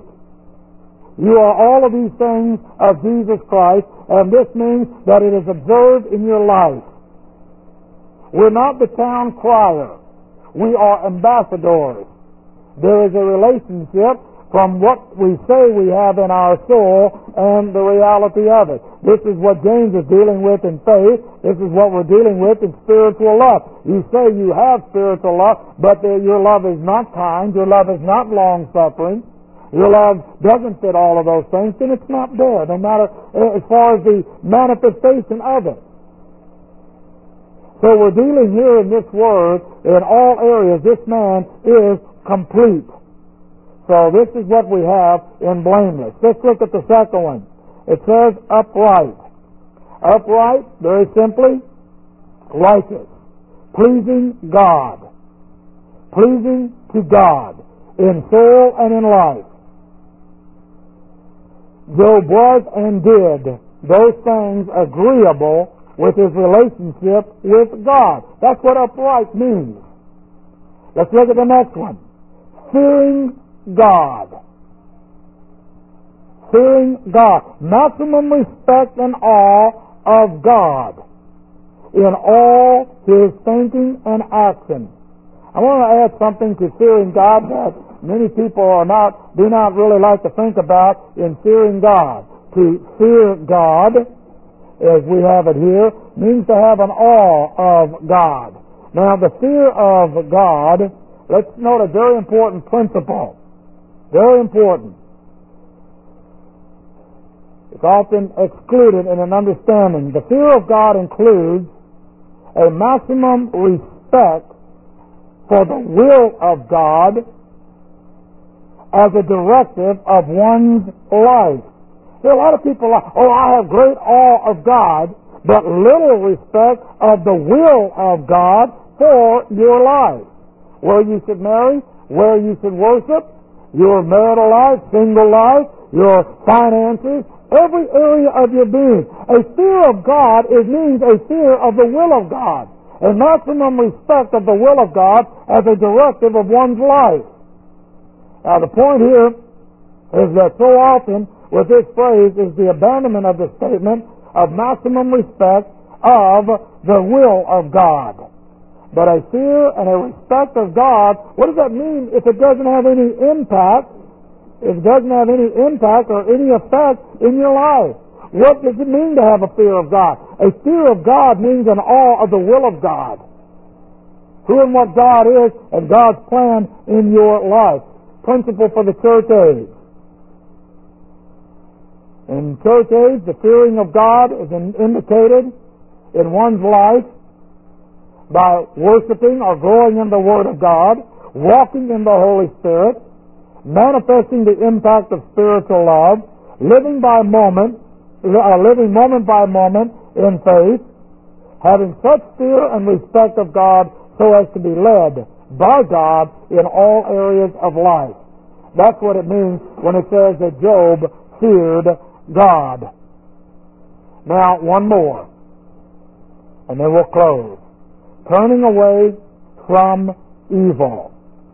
You are all of these things of Jesus Christ, and this means that it is observed in your life. We're not the town crier. We are ambassadors. There is a relationship from what we say we have in our soul and the reality of it. This is what James is dealing with in faith. This is what we're dealing with in spiritual love. You say you have spiritual love, but your love is not kind. Your love is not long-suffering. Your love doesn't fit all of those things, then it's not there, no matter as far as the manifestation of it. So we're dealing here in this word, in all areas, this man is complete. So this is what we have in blameless. Let's look at the second one. It says upright. Upright, very simply, righteous. Pleasing God. Pleasing to God in soul and in life. Job was and did those things agreeable with his relationship with God. That's what upright means. Let's look at the next one. Fearing God. Fearing God. Maximum respect and awe of God in all His thinking and action. I want to add something to fearing God that many people do not really like to think about in fearing God. To fear God, as we have it here, means to have an awe of God. Now, the fear of God, let's note a very important principle. Very important. It's often excluded in an understanding. The fear of God includes a maximum respect for the will of God as a directive of one's life. There are a lot of people like, I have great awe of God, but little respect of the will of God for your life. Where you should marry, where you should worship, your marital life, single life, your finances, every area of your being. A fear of God means a fear of the will of God. A maximum respect of the will of God as a directive of one's life. Now the point here is that so often with this phrase is the abandonment of the statement of maximum respect of the will of God. But a fear and a respect of God, what does that mean if it doesn't have any impact? If it doesn't have any impact or any effect in your life. What does it mean to have a fear of God? A fear of God means an awe of the will of God. Who and what God is and God's plan in your life. Principle for the church age. In church age, the fearing of God is indicated in one's life by worshiping or growing in the Word of God, walking in the Holy Spirit, manifesting the impact of spiritual love, living moment by moment in faith, having such fear and respect of God so as to be led by God in all areas of life. That's what it means when it says that Job feared God. Now, one more, and then we'll close. Turning away from evil.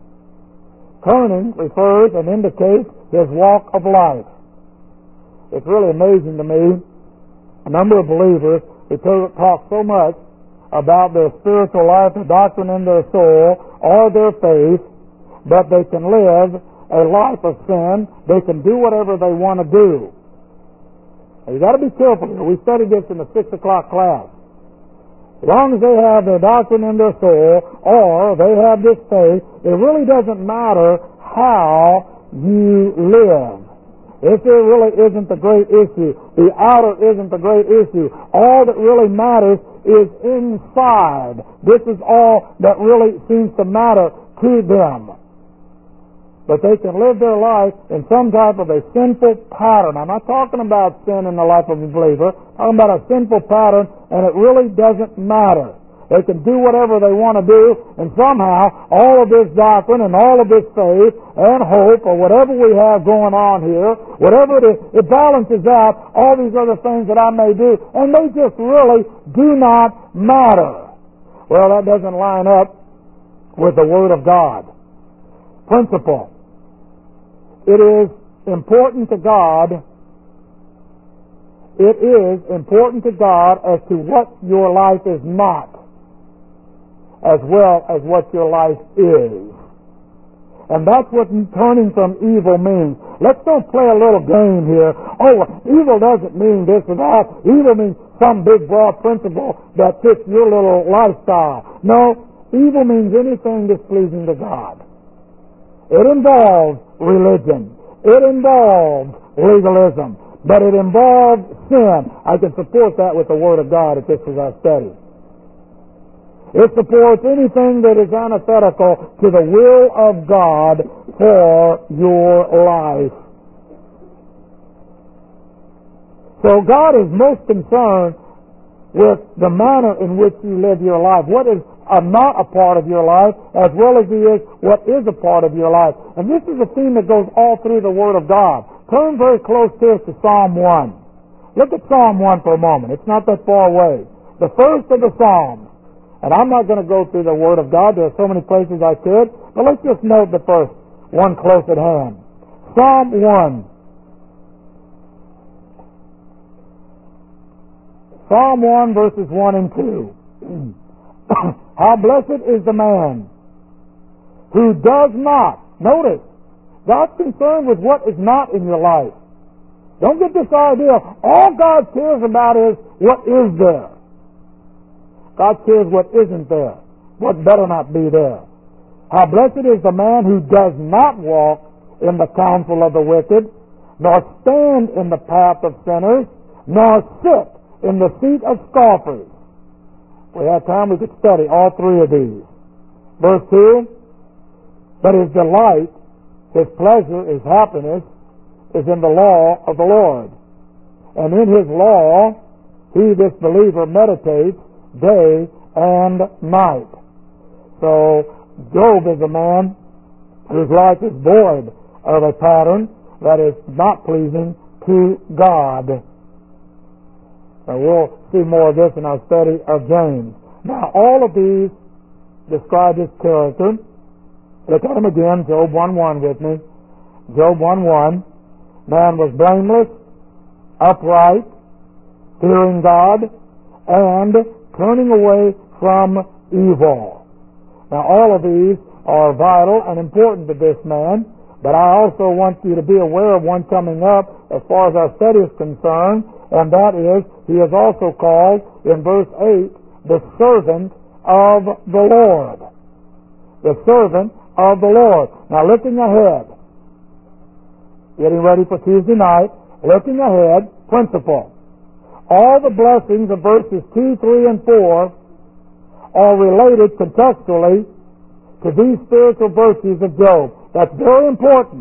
Turning refers and indicates his walk of life. It's really amazing to me, a number of believers who talk so much about their spiritual life, their doctrine in their soul, or their faith, but they can live a life of sin. They can do whatever they want to do. Now, you got to be careful here. We studied this in the 6 o'clock class. As long as they have their doctrine in their soul, or they have this faith, it really doesn't matter how you live. This really isn't the great issue. The outer isn't the great issue. All that really matters is inside. This is all that really seems to matter to them. But they can live their life in some type of a sinful pattern. I'm not talking about sin in the life of a believer. I'm talking about a sinful pattern, and it really doesn't matter. They can do whatever they want to do, and somehow all of this doctrine and all of this faith and hope or whatever we have going on here, whatever it is, it balances out all these other things that I may do, and they just really do not matter. Well, that doesn't line up with the Word of God. Principle. It is important to God. It is important to God as to what your life is not, as well as what your life is. And that's what turning from evil means. Let's don't play a little game here. Evil doesn't mean this or that. Evil means some big broad principle that fits your little lifestyle. No, evil means anything displeasing to God. It involves religion. It involves legalism. But it involves sin. I can support that with the Word of God if this is our study. It supports anything that is antithetical to the will of God for your life. So God is most concerned with the manner in which you live your life. What is not a part of your life, as well as He is what is a part of your life. And this is a theme that goes all through the Word of God. Turn very close to us to Psalm 1. Look at Psalm 1 for a moment. It's not that far away. The first of the Psalms. And I'm not going to go through the Word of God. There are so many places I could. But let's just note the first one close at hand. Psalm 1. Psalm 1, verses 1 and 2. How blessed is the man who does not, notice, God's concerned with what is not in your life. Don't get this idea, all God cares about is what is there. God cares what isn't there, what better not be there. How blessed is the man who does not walk in the counsel of the wicked, nor stand in the path of sinners, nor sit in the seat of scoffers. If we had time, we could study all three of these. Verse 2, but his delight, his pleasure, his happiness is in the law of the Lord. And in his law, he, this believer, meditates day and night. So, Job is a man whose life is void of a pattern that is not pleasing to God. Now, we'll see more of this in our study of James. Now, all of these describe his character. Look at him again, Job 1:1 with me. Job 1:1. Man was blameless, upright, fearing God, and turning away from evil. Now, all of these are vital and important to this man, but I also want you to be aware of one coming up as far as our study is concerned, and that is, he is also called, in verse 8, the servant of the Lord. The servant of the Lord. Now, looking ahead, getting ready for Tuesday night, looking ahead, principle. All the blessings of verses 2, 3, and 4 are related contextually to these spiritual virtues of Job. That's very important.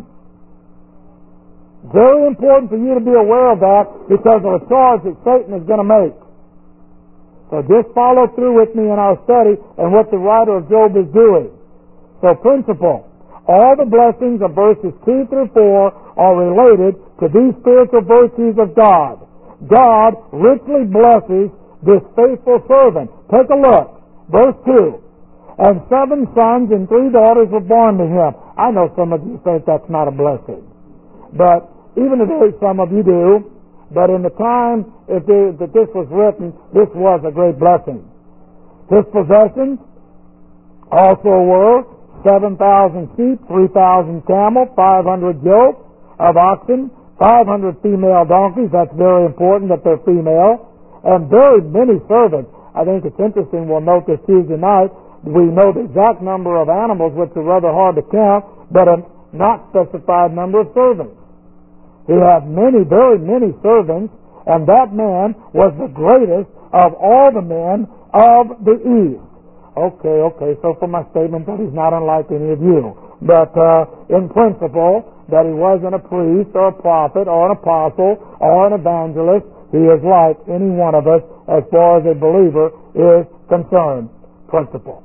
Very important for you to be aware of that because of a charge that Satan is going to make. So just follow through with me in our study and what the writer of Job is doing. So principle. All the blessings of verses 2 through 4 are related to these spiritual virtues of God. God richly blesses this faithful servant. Take a look. Verse 2. And 7 sons and 3 daughters were born to him. I know some of you think that's not a blessing. But even today some of you do. But in the time that this was written, this was a great blessing. His possessions also were 7,000 sheep, 3,000 camel, 500 yoke of oxen, 500 female donkeys. That's very important that they're female. And very many servants. I think it's interesting, we'll note this Tuesday night, we know the exact number of animals, which are rather hard to count, but a not specified number of servants. He had many, very many servants, and that man was the greatest of all the men of the East. Okay, so for my statement that he's not unlike any of you. But in principle, that he wasn't a priest or a prophet or an apostle or an evangelist, he is like any one of us as far as a believer is concerned. Principle.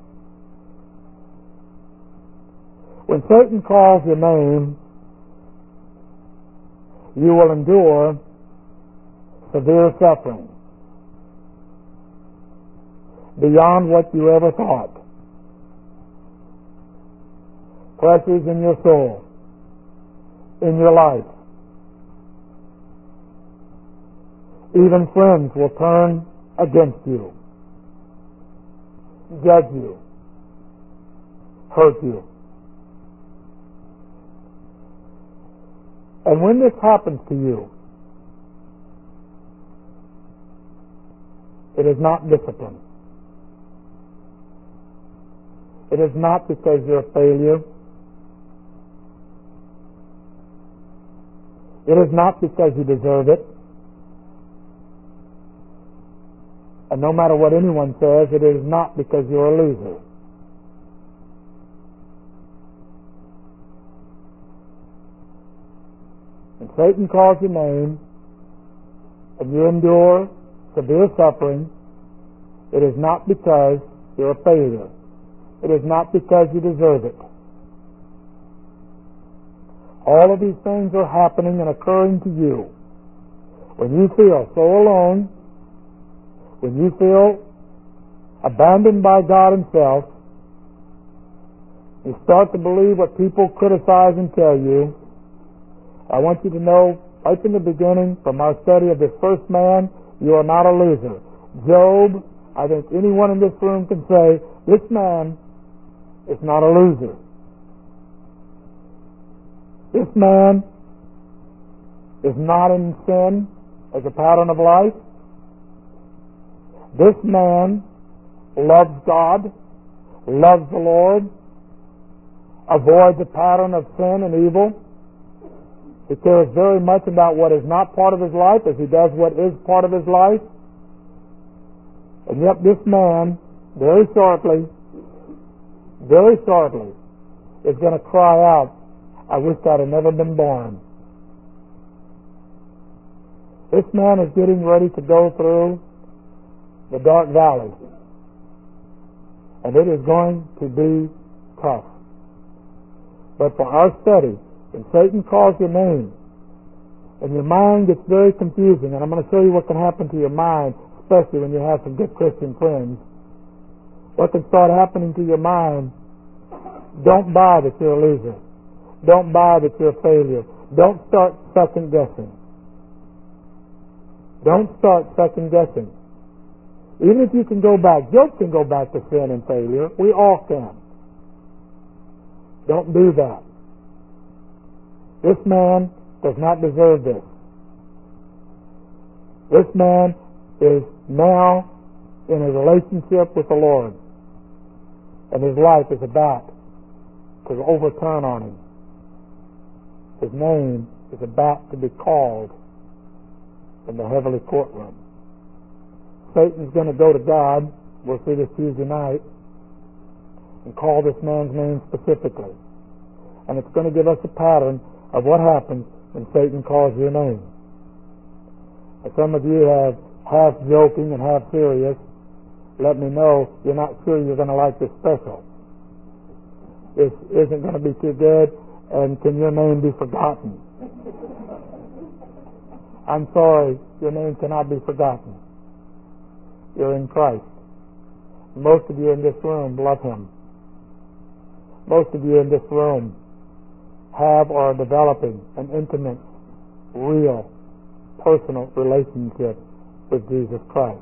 When Satan calls your name, you will endure severe suffering beyond what you ever thought. Pressures in your soul, in your life. Even friends will turn against you, judge you, hurt you. And when this happens to you, it is not discipline. It is not because you're a failure. It is not because you deserve it. And no matter what anyone says, it is not because you're a loser. When Satan calls your name and you endure severe suffering, it is not because you're a failure. It is not because you deserve it. All of these things are happening and occurring to you when you feel so alone, when you feel abandoned by God Himself. You start to believe what people criticize and tell you. I want you to know, right from the beginning, from our study of this first man, You are not a loser. Job, I think anyone in this room can say, this man is not a loser. This man is not in sin as a pattern of life. This man loves God, loves the Lord, avoids the pattern of sin and evil. He cares very much about what is not part of his life as he does what is part of his life. And yet this man, very shortly, is going to cry out, I wish I'd have never been born. This man is getting ready to go through the dark valley. And it is going to be tough. But for our study, when Satan calls your name, and your mind gets very confusing, and I'm going to show you what can happen to your mind, especially when you have some good Christian friends. What can start happening to your mind? Don't buy that you're a loser. Don't buy that you're a failure. Don't start second guessing. Don't start second guessing. Even if you can go back, Job can go back to sin and failure. We all can. Don't do that. This man does not deserve this. This man is now in a relationship with the Lord, and his life is about to overturn on him. His name is about to be called in the heavenly courtroom. Satan's going to go to God, we'll see this Tuesday night, and call this man's name specifically. And it's going to give us a pattern of what happens when Satan calls your name. And some of you have half joking and half serious. Let me know you're not sure you're going to like this special. This isn't going to be too good, and can your name be forgotten? I'm sorry, your name cannot be forgotten. You're in Christ. Most of you in this room love Him. Most of you in this room have or are developing an intimate, real, personal relationship with Jesus Christ.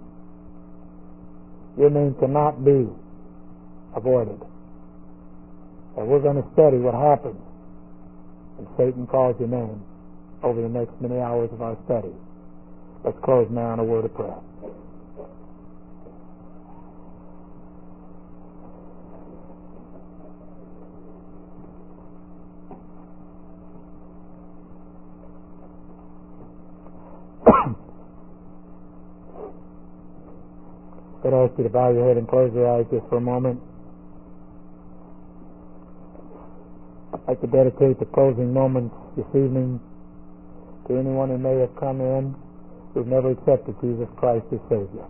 Your name cannot be avoided. And we're going to study what happens when Satan calls your name over the next many hours of our study. Let's close now in a word of prayer. I'm going to ask you to bow your head and close your eyes just for a moment. I'd like to dedicate the closing moments this evening to anyone who may have come in who've never accepted Jesus Christ as Savior.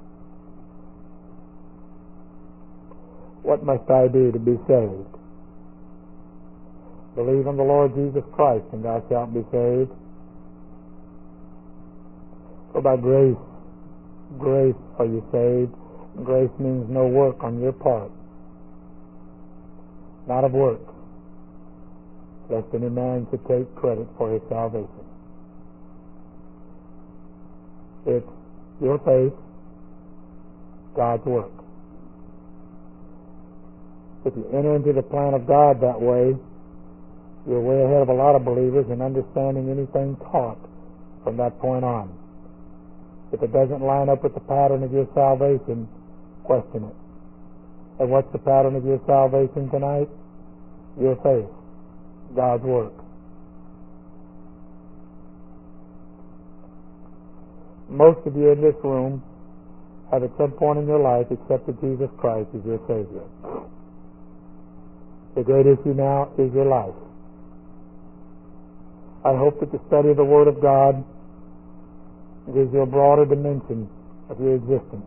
What must I do to be saved? Believe on the Lord Jesus Christ and thou shalt be saved. For by grace are you saved. Grace means no work on your part, not of works, lest any man should take credit for his salvation. It's your faith, God's work. If you enter into the plan of God that way, you're way ahead of a lot of believers in understanding anything taught from that point on. If it doesn't line up with the pattern of your salvation, question it. And what's the pattern of your salvation tonight? Your faith, God's work. Most of you in this room have at some point in your life accepted Jesus Christ as your Savior. The great issue now is your life. I hope that the study of the Word of God gives you a broader dimension of your existence,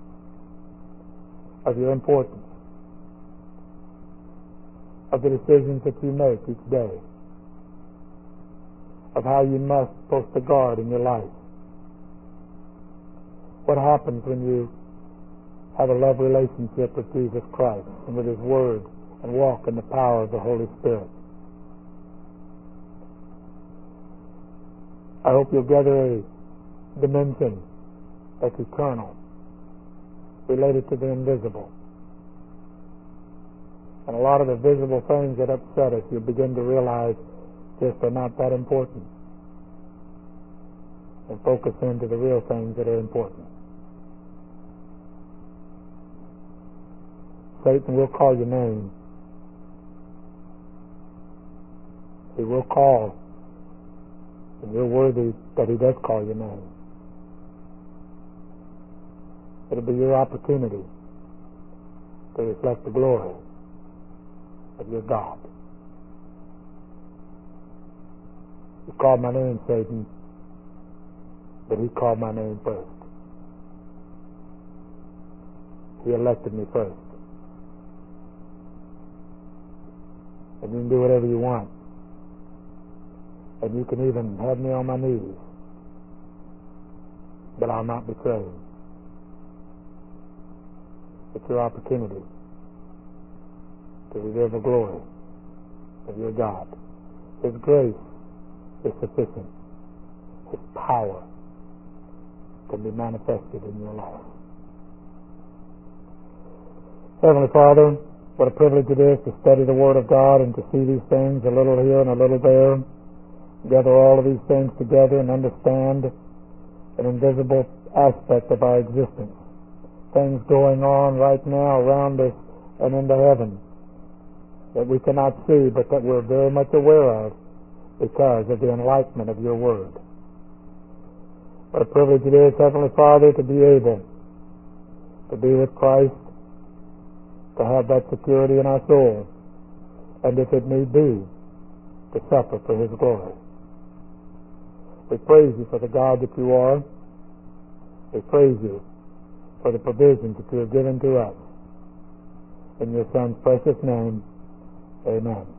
of your importance, of the decisions that you make each day, of how you must post a guard in your life. What happens when you have a love relationship with Jesus Christ and with His Word and walk in the power of the Holy Spirit? I hope you'll gather a dimension that's eternal, related to the invisible. And a lot of the visible things that upset us, you begin to realize just are not that important. And focus into the real things that are important. Satan will call your name. He will call, and you're worthy that he does call your name. It'll be your opportunity to reflect the glory of your God. You called my name, Satan, but he called my name first. He elected me first. And you can do whatever you want. And you can even have me on my knees. But I'll not betray you. It's your opportunity to reveal the glory of your God. His grace is sufficient. His power can be manifested in your life. Heavenly Father, what a privilege it is to study the Word of God and to see these things, a little here and a little there. Gather all of these things together and understand an invisible aspect of our existence. Things going on right now around us and into heaven that we cannot see, but that we're very much aware of because of the enlightenment of your Word. What a privilege it is, Heavenly Father, to be able to be with Christ, to have that security in our soul, and if it need be, to suffer for His glory. We praise you for the God that you are. We praise you for the provisions that you have given to us. In your Son's precious name, amen.